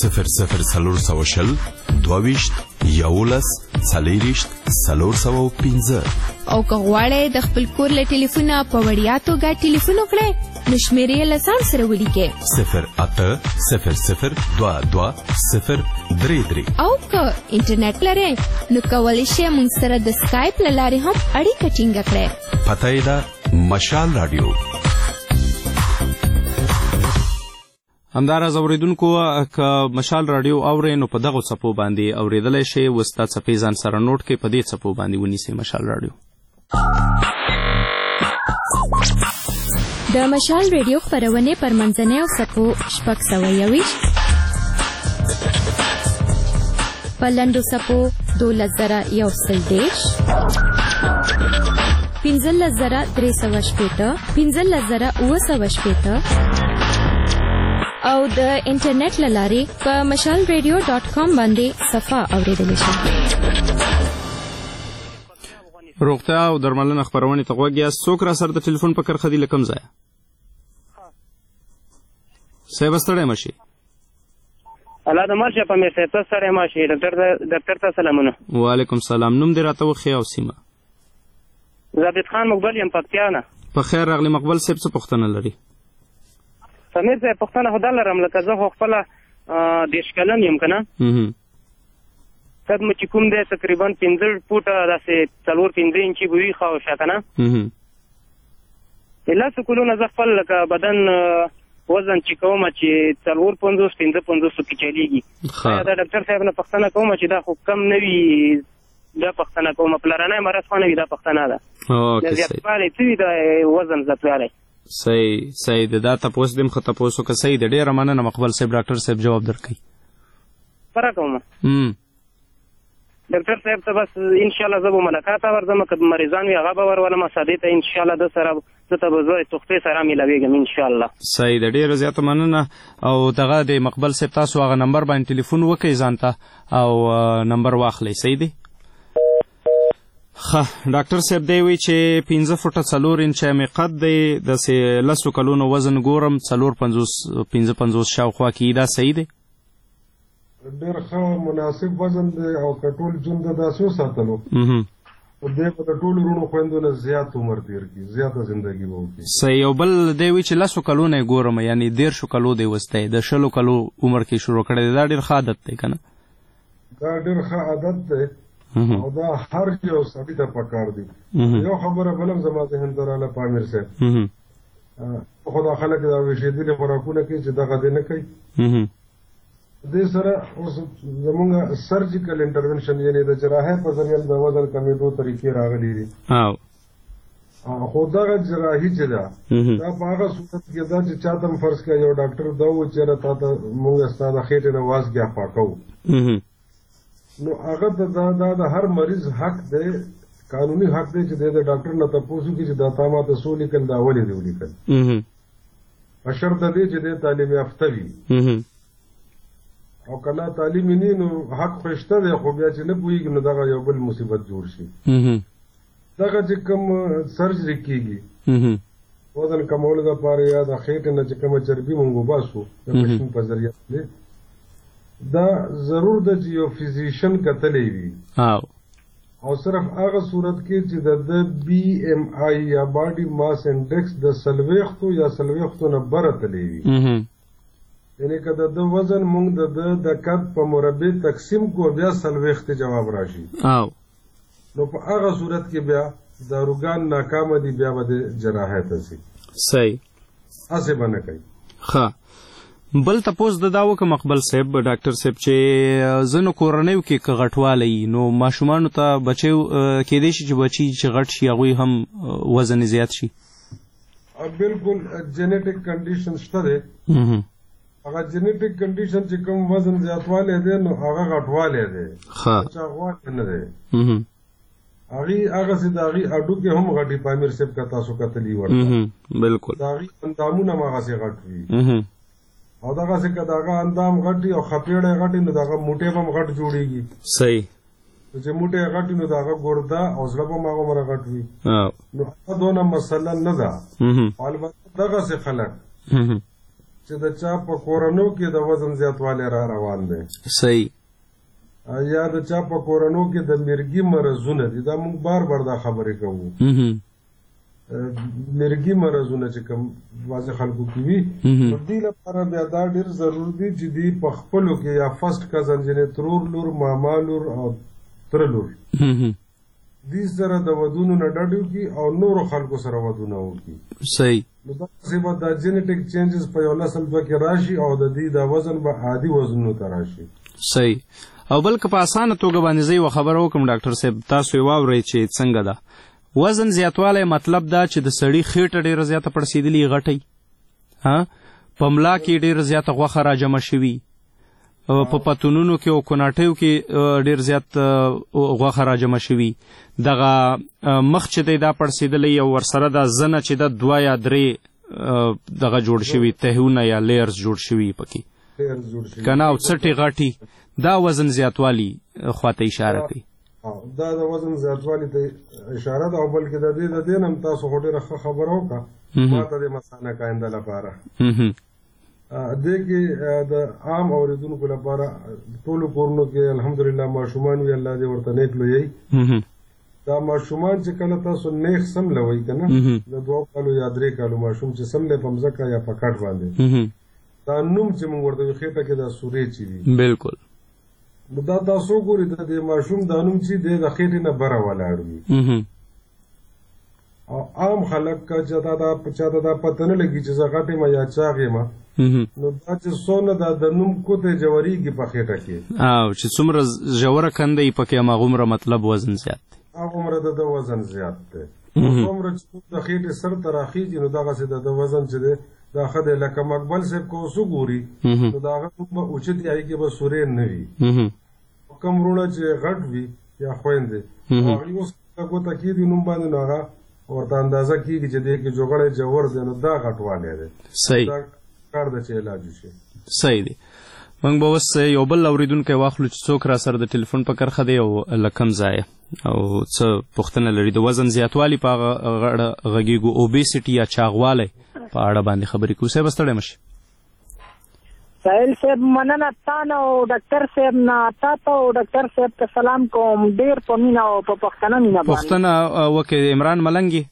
00 22 11 40 305 او که غواړئ د خپل کور له ټلیفونه په وړیا توګه ټلیفون وکړئ نو شمېرې یې له ځان سره ولیکئ 0800 22 033 او که انټرنیټ لرئ نو کولی شئ موږ سره د سکایپ له لارې هم اړیکه ټینګه کړئ پته یې ده مشال راډیو همداراز اوریدونکو که مشال راډیو اورئ نو په دغو څپو باندې اورېدلی شئ اوس دا څپې ځان سره نوټ کړئ په دې څپو باندې ونیسئ مشال راډیو د مشال ریډیو خپرونې پر منځنیو څپو 621 په لنډو څپو 12110 15380 15980 او د انټرنیټ له لارې په mashalradio.com باندې صفه اوریدلی شئ. روغتیا او درملنه خپرونې ته غوږ یاست. څوک را سره د ټلیفون په کرښه دي له کوم ځایه؟ صاحب ستړی مه شي. الله د مرشه په مې صاحب ته ستړی مه شي. ډاکټر ته سلامونه. وعلیکم سلام. نوم دې راته وښیه او سیمه. ضابط خان مقبل یم، پکتیا نه. په خیر راغلی مقبل صاحب. څه پوښتنه لري؟ سمیر صاحب پوښتنه خو دا لرم، لکه زه خو خپله 10 کلن یم که نه، قد مې چې کوم دی تقریبا 15 فوټه داسې 4-5 انچي به وي خواوشا که نه. لسو کلونه زه خپل لکه بدن وزن چې کومه چې 4-5-15 کې چلیږي. دا ډاکټر صاحب نه پوښتنه کومه چې دا خو کم نه وي، دا پوښتنه کومه پلرنی مرض خو نه وي، دا پوښتنه ده زیاتوالی څه وي د وزن زیاتوالی. صحیح ده. دا تپوس دیم خو تپوس وکړه. صحیح ده. ډېره مننه مقبل صاحب. ډاکټر صاحب جواب درکوي. پره کومه ډاکټر صاحب ته بس انشاءالله زه به ملاقات ته ورځم، که مریضان وي هغه به ورولم سادې ته انشاءالله ده سره زه ته به زه تحفې سره میلاویږم انشاءالله. صحیح ده. ډېره زیاته مننه. او دغه د مقبل صاحب تاسو هغه نمبر باندې ټلیفون وکړئ ځان ته او نمبر واخلئ. صحیح دی. ډاکټر صاحب دی وی چې 15 فوټه 4 انچه مې قد دی، داسې 10 کلونو وزن ګورم 4-5 شاوخوا کې. دا صحیح دی؟ ډېر ښه مناسب وزن دی او که ټول ژوند د داسې وساتلو خو دی به د ټولو وروڼو خویندو نه زیات عمر تېر کړي، زیاته زندګي به وکړي. صحیح. او بل دی وی چې 10 کلونه یې ګورم، یعنې 13 کلو دی وستی، د 20 کلو عمر کې شروع کړی دی. دا ډېر ښه عادت دی که نه؟ دا ډېر ښه عادت دی او دا هر یو سړي ته پکار دی. یو خبره بلم زما ذهن ته راله پامیر صاحب، خو دا خلک دا ویشېدلي خوراکونه کوي چې دغه دی نه کوي. دې سره اوس زمونږ سرجیکل انټرونشن یعنې د جراحۍ په ذریعه د وزن کمېدو طریقې راغلي دي. خو دغه جراحي چې ده دا په هغه صورت کې ده چې چا ته هم فرض کړه یو ډاکټر دا و چې یاره تا ته مونږ ستا د خېټې نه وازګې افا کوو، نو هغه ته دا د هر مریض حق دی، قانوني حق دی چې د ډاکټر نه تپوس وکړي چې دا تا ماته څو لیکل، دا ولې دې ولیکل، په شرط د دې چې دی تعلیم یافته وي. او که نه تعلیم یې نه نو حق خو شته دی، خو بیا چې نه پوهېږي نو دغه یو بل مصیبت جوړ شي. دغه چې کوم سرجري کېږي وزن کمولو دپاره یا د خېټې نه چې کومه چربي مونږ وباسو د مشین په ذریعه دی، دا ضرور ده چې یو فزیشن کتلی وي او صرف هغه صورت کې چې د BMI یا باډي ماس انډیکس د 40 یا 40 نه بره تلی وي، یعنی که د وزن مونږ د قد په مربع تقسیم کو بیا 40 جواب راشي، نو په هغه صورت کې بیا داروګان ناکامه دي، بیا به د جراحۍ ته ځي. صحیح. هسې به نه کوي. ښه. بل تپوس د دا وکړه مقبل صاحب ډاکټر صاحب چې ځینو کورنیو کې که غټوالی نو ماشومانو ته بچیو کېدی شي چې بچي چې غټ شي هغوی هم وزن زیات شي. بالکل جینیټک کنډیشن شته دی. هغه جینیټک کنډیشن چې کوم وزن زیاتوالی دی نو هغه غټوالی دی، چا غواړي نه دی. هغسې د هغې هډوکې هم غټي پامیر صاحب که تاسو کتلي ورته، بالکل د هغې اندامونه هم هغسې غټ وي او دغسې که د هغه اندام غټ وي او خپېړی غټ وي نو د هغه موټی به هم غټ جوړېږي. صحیح. چې موټی غټ وي نو د هغه ګرده او زړه به هم هغومره غټ وي، نو هغه دونه مسله نه ده. البته دغسې خلک چې د چا په کورنو کې د وزن زیاتوالی را روان دی، صحیح، یا د چا په کورنو کې د مرګي مرضونه دي، دا موږ بار بار دا خبرې کوو، مرګي مرضونه چې کوم بعضې خلکو کې وي، نو دې لپاره بیا دا ډېر ضرور دي چې دوی په خپلو کې یا فرسټ کزن یعنې ترور لور، ماما لور او تره لور دې سره د ودونو نه ډډ وکړي او نورو خلکو سره ودونه وکړي. صحیح. نو داسې به دا جینیټک چینجز په یو نسل دوه کې راشي او د دې دا وزن به عادي وزنونو ته راشي. صحیح. او بلکې په اسانه توګه باندې زه یوه خبره وکړم ډاکټر صاحب، تاسو یې واورئ چې څنګه ده. وزن زیاتوالی مطلب دا چې د سړي خېټه ډېره زیاته پړسېدلې غټئ، په ملا کې ډېره زیاته غوښه را جمع شوي، په پتونونو کې او کناټیو کې ډېر زیات غوښه را جمع شوي، دغه مخ چې دی دا پړسېدلی او ورسره دا زنه چې ده 2 یا 3 دغه جوړ شوي تهونه یا لیرز جوړ شوي پکې کنه او څټې غټي دا وزن زیاتوالی خواته اشاره کوي دا د وزن زیاتوالی ته اشاره ده او بلکې د دې نم تاسو خو ډېره ښه خبره وکړه ما ته د مثانه کاینده لپاره دې کې د عام اوریدونکو لپاره ټولو کورونو کې الحمدلله ماشومان وي الله دې ورته نیک لویي دا ماشومان چې کله تاسو نیک سم لوي کنه د 2 کالو یا 3 کالو ماشوم چې سم له پمزکا یا پکټ باندې دا نوم چې موږ ورته خېټه کې دا سورې چي دي بالکل دا تاسو ګورئ د دې ماشوم د نوم چې د خېټې نه بره ولاړ وي او عام خلک کا چې دا پچاته دا پته نه لګي چې زغټه ما یا چاغه ما نو دا چې سونه د نوم کوته جوړیږي په خېټه کې او چې څومره جوړه کندې پکې ما غومره مطلب وزن زیات دی عمره د وزن زیات دی عمره چې د خېټې سر ته راخیږي نو دغه څه د وزن چې دی دا خدای لکه مقبل صاحب کو سو ګوري نو دا هغه په اوچتي آی کې به سورې نه وي کم رونه چې غټ وي یا خويندې هغه اوس کو ته کې دي نوم باندې نه ورته اندازه کیږي چې دې کې جوړه جوړ دی نو دا غټواله دی صحیح دا کار د چې علاج شي صحیح دی موږ به اوس یو بل اوریدونکی واخلو چې څوک را سره د ټلیفون په کرخه دی او لکم ځای او څه پوښتنه لري د وزن زیاتوالی په غږیږو اوبیسټي یا چاغوالی په اړه باندې خبرې کوو صاحب ستړی مشي ساحل صاحب مننه تانه او ډاکټر صاحب نه تاسو او ډاکټر صاحب ته سلام کوم ډیر په مینا او په پښتنه مینا باندې پښتنه وکي عمران ملنګي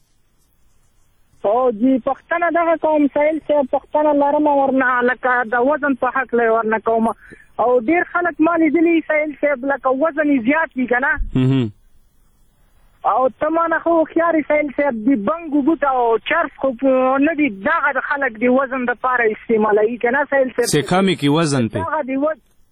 او جی پښتنه دغه کوم ساحل صاحب پښتنه لرم ورنه لکه د وزن په حق لري ورنه کوم او ډیر خلک مالي دي ساحل صاحب لکه وزن زیات وي کنه او تمانه خو خياري ساحل صاحب دی بنګو بوت او چرس خو نه دي دغه خلک دی وزن د پاره استعمالوي کنه ساحل صاحب څه کمی کی وزن په دغه دی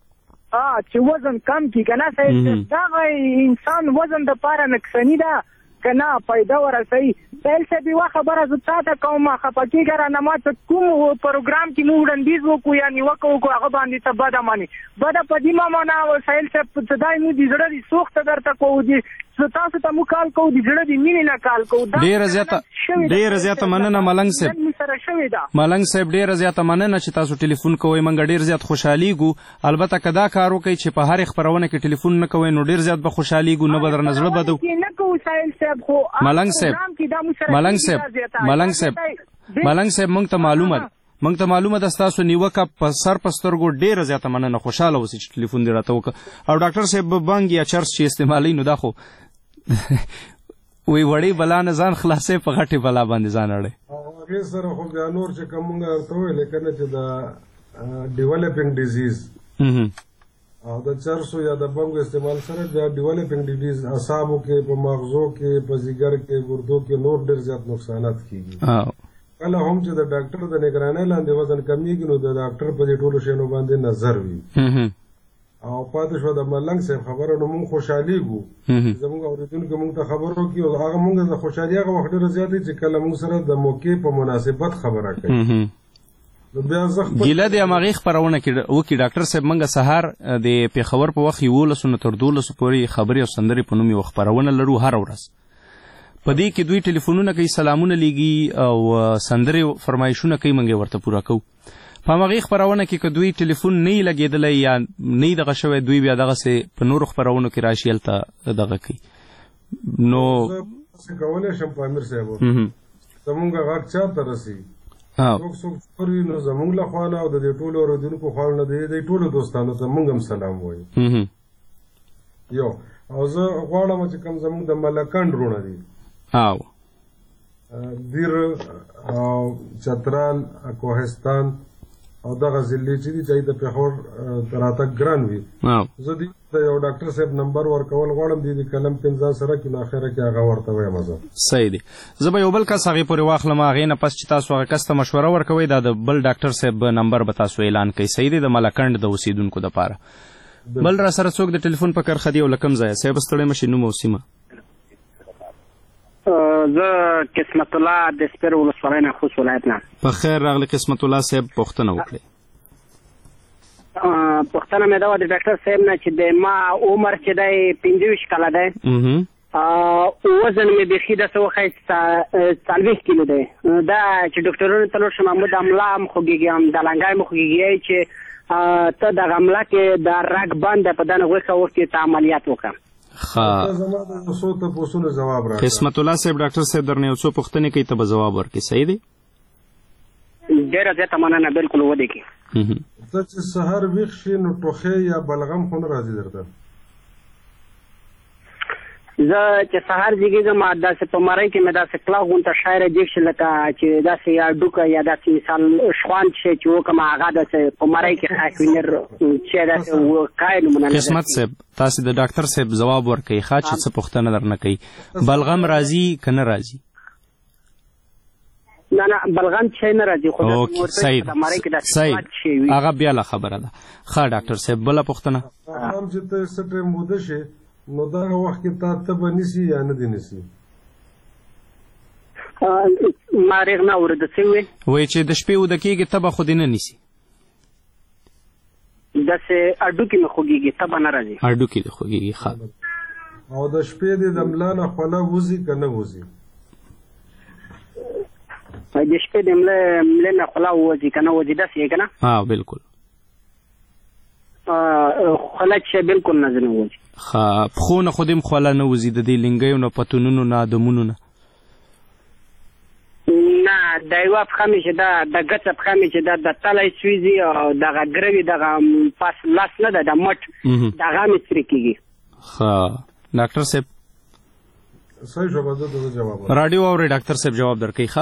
چې وزن کم کی کنه ساحل صاحب دغه انسان وزن د پاره نقصانی ده کنه پیدا ورسي ساحل صاحب یو خبره زه تا کوم خپکی ګره نه ما ته کوم پروګرام کې موږ وړاندیز وکړو یا نیوکه وکړو هغه باندې ته بده مانی بده په دې ما نه ساحل صاحب ته دای مو دي زړه دي سوخت درته کوو دي تاسو ته مو کال کوو دي زړه دي مینه نه کال کوو ډیر زیاته مننه ملنګ صاحب ملنګ صاحب ډیر زیاته مننه چې تاسو ټلیفون کوئ منګ ډیر زیات خوشحاليږو البته کدا کار وکړي چې په هر خبرونه کې ټلیفون نه کوئ نو ډیر زیات به خوشحاليږو نه بدر نظر بدو نه کوو ساحل صاحب خو ملنګ صاحب مونږ ته معلومه ده ستاسو نیوکه په سر پسترګو ډیره زیاته مننه خوشاله اوسئ چې ټلیفون دی راته وکړه او ډاکټر صاحب بانګ یا چرس چې استعمالوي نو دا خو وی وړي بلا نه ځان خلاصې په غټي بلا باندې ځان اړي هغه سره خو بیا نور چې کومه ورته ویل کنه چې دا ډیولپینګ ډیزیز او د چرسو یا د بنګو استعمال سره د ډیولپینګ ډیزیز اعصابو کې په مغزو کې په ځیګر کې ګردو کې نور ډیر زیات نقصانات کیږي کله هم چې د ډاکټر د نگرانۍ لاندې وزن کمیږي نو د ډاکټر په دې ټولو شیانو باندې نظر وي او پاتې شو د ملنګ صاحب خبره نو موږ خوشحاليږو زموږ اوریدونکو موږ ته خبرو کوي او هغه موږ د خوشحالي هغه وخت ډېر زیات چې کله موږ سره د موقع په مناسبت خبره کوي نو بیا زخم ګیله د امغه خبرونه کې وکي ډاکټر صاحب موږ سهار د پیښور په وخت یو لسونه تر 12 پورې خبري او سندري په نوم یو خبرونه لرو هر ورځ په دې کې دوی ټلیفونونه کوي سلامونه لیږي او سندري فرمایشونه کوي موږ ورته پورا کوو په هغه خبرونه کې که دوی ټلیفون نه لګیدلی یا نه دغه شوی دوی بیا دغه سه په نور خبرونو کې راشي الته دغه کوي نو څه کولای شم په امیر صاحب زمونږ غاټ چا ترسي څوک پرې نو زمونږ له خوا او د دې ټولو اوریدونکو خوا نه د ټولو دوستانو ته موږ هم سلام وایو یو او زه غواړم چې کوم زمونږ د ملکند رونه دي دیر او چترال کوهستان او دغه ضلع چې دي چې د پیښور تراته ګران وي زه د یو ډاکټر صاحب نمبر ورکول غواړم د کلم 15 سره کې نو اخره کې هغه ورته وایم زه صحیح دي زه به یو بل کس هغه پورې واخلم هغه نه پس چې تاسو هغه کس ته مشوره ورکوي دا د بل ډاکټر صاحب نمبر به تاسو اعلان کوي صحیح دي د ملکند د اوسیدونکو د پاره بل را سره څوک د ټلیفون په کرخه دی او لکم ځای صاحب ستړی مشي نو موسیمه زه قسمت الله د سپیر ولسوالۍ نه خوست ولایت نه په خیر راغلی قسمت الله صاحب پوښتنه وکړئ پوښتنه مې دا وه د ډاکټر صاحب نه چې د ما عمر چې دی 25 کاله دی وزن مې بیخي داسې وښی 40 کیلو دی. دا چې ډاکټرونو ته لاړ شم محمود املا هم خوږېږي هم د لنګای هم خوږېږي چې ته دغه املا کې د رګ بند په دغه غوښه وکړې ته عملیات وکړه. زما د څو تپوسونو جواب راکړه. قسمت الله صاحب ډاکټر صاحب درنه یو څو پوښتنې کوي ته به جواب ورکړي. صحیح دی؟ ډېره زیاته مننه. بالکل ودې کې ته چې سهار ویښ شي نو ټوخی یا بلغم خو نه راځي درته؟ زه چې سهار زیږېږم داسې په مرۍ کې مې داسې کلاغ غونته شاعره جېږ شي لکه چې داسې یا ډوکه یا داسې مثال شخوند شي چې وکړم هغه داسې په مرۍ کې خاک وینر چې داسې وقایې نومونه. قسمت صاحب تاسې د ډاکټر صاحب ځواب ورکوي ښه چې څه پوښتنه درنه کوي. بلغم راځي که نه راځي؟ نه بلغم چې نه راځي خو صحیح هغه بیا له خبره ده. ښه ډاکټر صاحب بله پوښتنه؟ هم چې ته څه ټایم موده شي نو دغه وخت کې تا تبه نیسي یا نه دې نیسي؟ ما ریغ نه اورېده څه وویل؟ وایي چې د شپې اوده کېږي تبه خو دې نه نیسي؟ داسې هډوکي مې خوږېږي تبه نه راځي. هډوکي دې خوږېږي. ښه او د شپې دې د ملا نه خوله وځي که نه وځي؟ د شپې د ملا نه خوله وځي که نه وځي داسې یې که نه؟ بالکل خوله چې بالکل نه ځنه وځي. پښو نه خو دې هم خوله نه وځي د دې لنګیو نه پتونونو نه ادمونو نه؟ نه د یوه پښه مې چې دا د ګڅه پښه مې چې دا د تلی سویځي او دغه ګروي دغه پاس لاس نه ده د مټ دغه مې سرې کېږي. ښه ډاکټر صاحب صحیح شو به زه د جواب راډیو اورئ ډاکټر صاحب جواب درکوي. ښه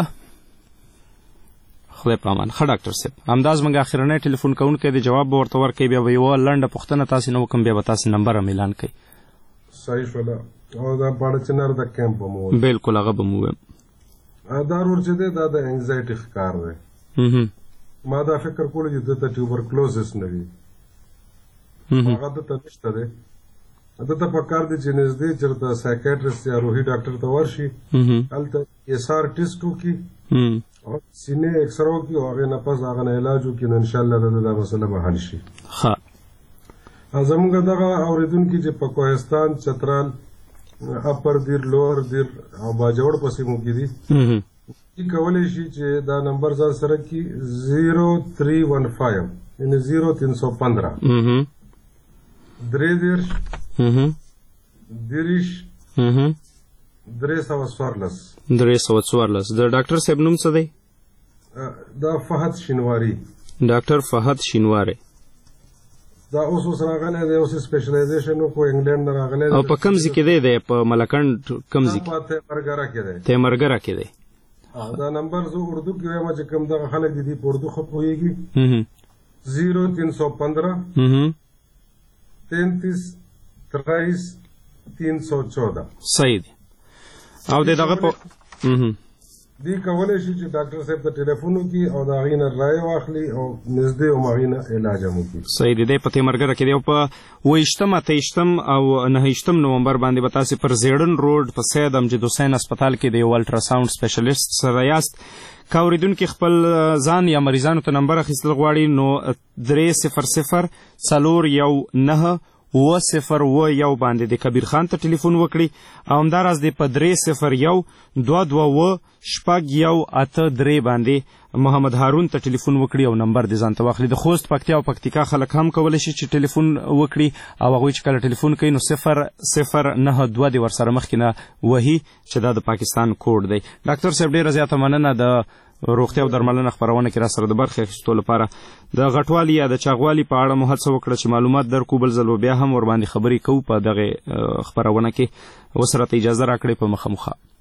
خدای په امان. ښه ډاکټر صاحب همدا زموږ اخرنی ټلیفون کوونکی دی جواب به ورته ورکوي بیا به یوه لنډه پوښتنه تاسې نه وکړم بیا به تاسې نمبر هم اعلان کوي. صحیح شوله او دا باڼه چنار د کیمپ به مو بالکل هغه به مو ویم. دا رور چې دی دا د انزایټي ښکار دی. ما دا فکر کولو چې دته ټیوبرکلوزس نه وي هغه دته نشته دی. دته پکار دی چې نږدې چېرته سایکیاټرسټ یا روحي ډاکټر ته ورشي هلته SR ټیسټ وکړي سینې اکسره وکړي او هغې نه پس هغه نه علاج وکړي نو انشاءالله دا مسله به حل شي. زموږ دغه اورېدونکي چې په کوهستان چترال اپر دیر لوور دیر او باجوړ په سیمو کې دي کولی شي چې دا نمبر ځان سره کړي 0315 یعنې 0315 دریدېرش دېرش 314 د ډاکټر صاحب نوم څه دی؟ دا فهد شینواری. ډاکټر فهد شینواری دا اوس راغلی دی اوس سپیشلایزیشن وکړو انګلینډ نه راغلی دی. او په کوم ځای کې دی په ملکنډ کوم ځای کې؟ په تیمرګره کې دی. تیمرګره کې دی. دا نمبر زه اردو کې وایم چې کوم دغه خلک دي په اردو ښه پوهېږي 0315 33 23 314. صحیح دی. او دغه په دی کولی شي چې ډاکټر صاحب ته ټلیفون وکړي او د هغې نه رایه واخلي او نږدې هم هغې نه علاج هم وکړي. صحیح دی. دی په تیمرګره کې دی او په 28 28 او 29 نومبر باندې به تاسې پر زیړن روډ په سید امجد حسین هسپتال کې د یو الټراساونډ سپیشلیست سره یاست. که اورېدونکي خپل ځان یا مریضانو ته نمبر اخیستل غواړي نو 300 419 901 باندې د کبیر خان ته ټلیفون وکړي او همداراز د په 301 222 183 باندې محمد هارون ته ټلیفون وکړي او نمبر دې ځان ته واخلي. د خوست پکتیا او پکتیکا خلک هم کولی شي چې ټلیفون وکړي او هغوی چې کله ټلیفون کوي نو 0092 دې ورسره مخکې نه وهي چې دا د پاکستان کوډ دی. ډاکټر صاحب ډېره زیاته مننه د روغتیا او درملنه خپرونه کې را سره د برخې اخیستو لپاره. د غټوالي یا د چاغوالي په اړه مو هڅه وکړه چې معلومات درکو بل ځل بیا هم ورباندې خبرې کوو په دغه خپرونه کې. اوس راته اجازه راکړئ په مخه.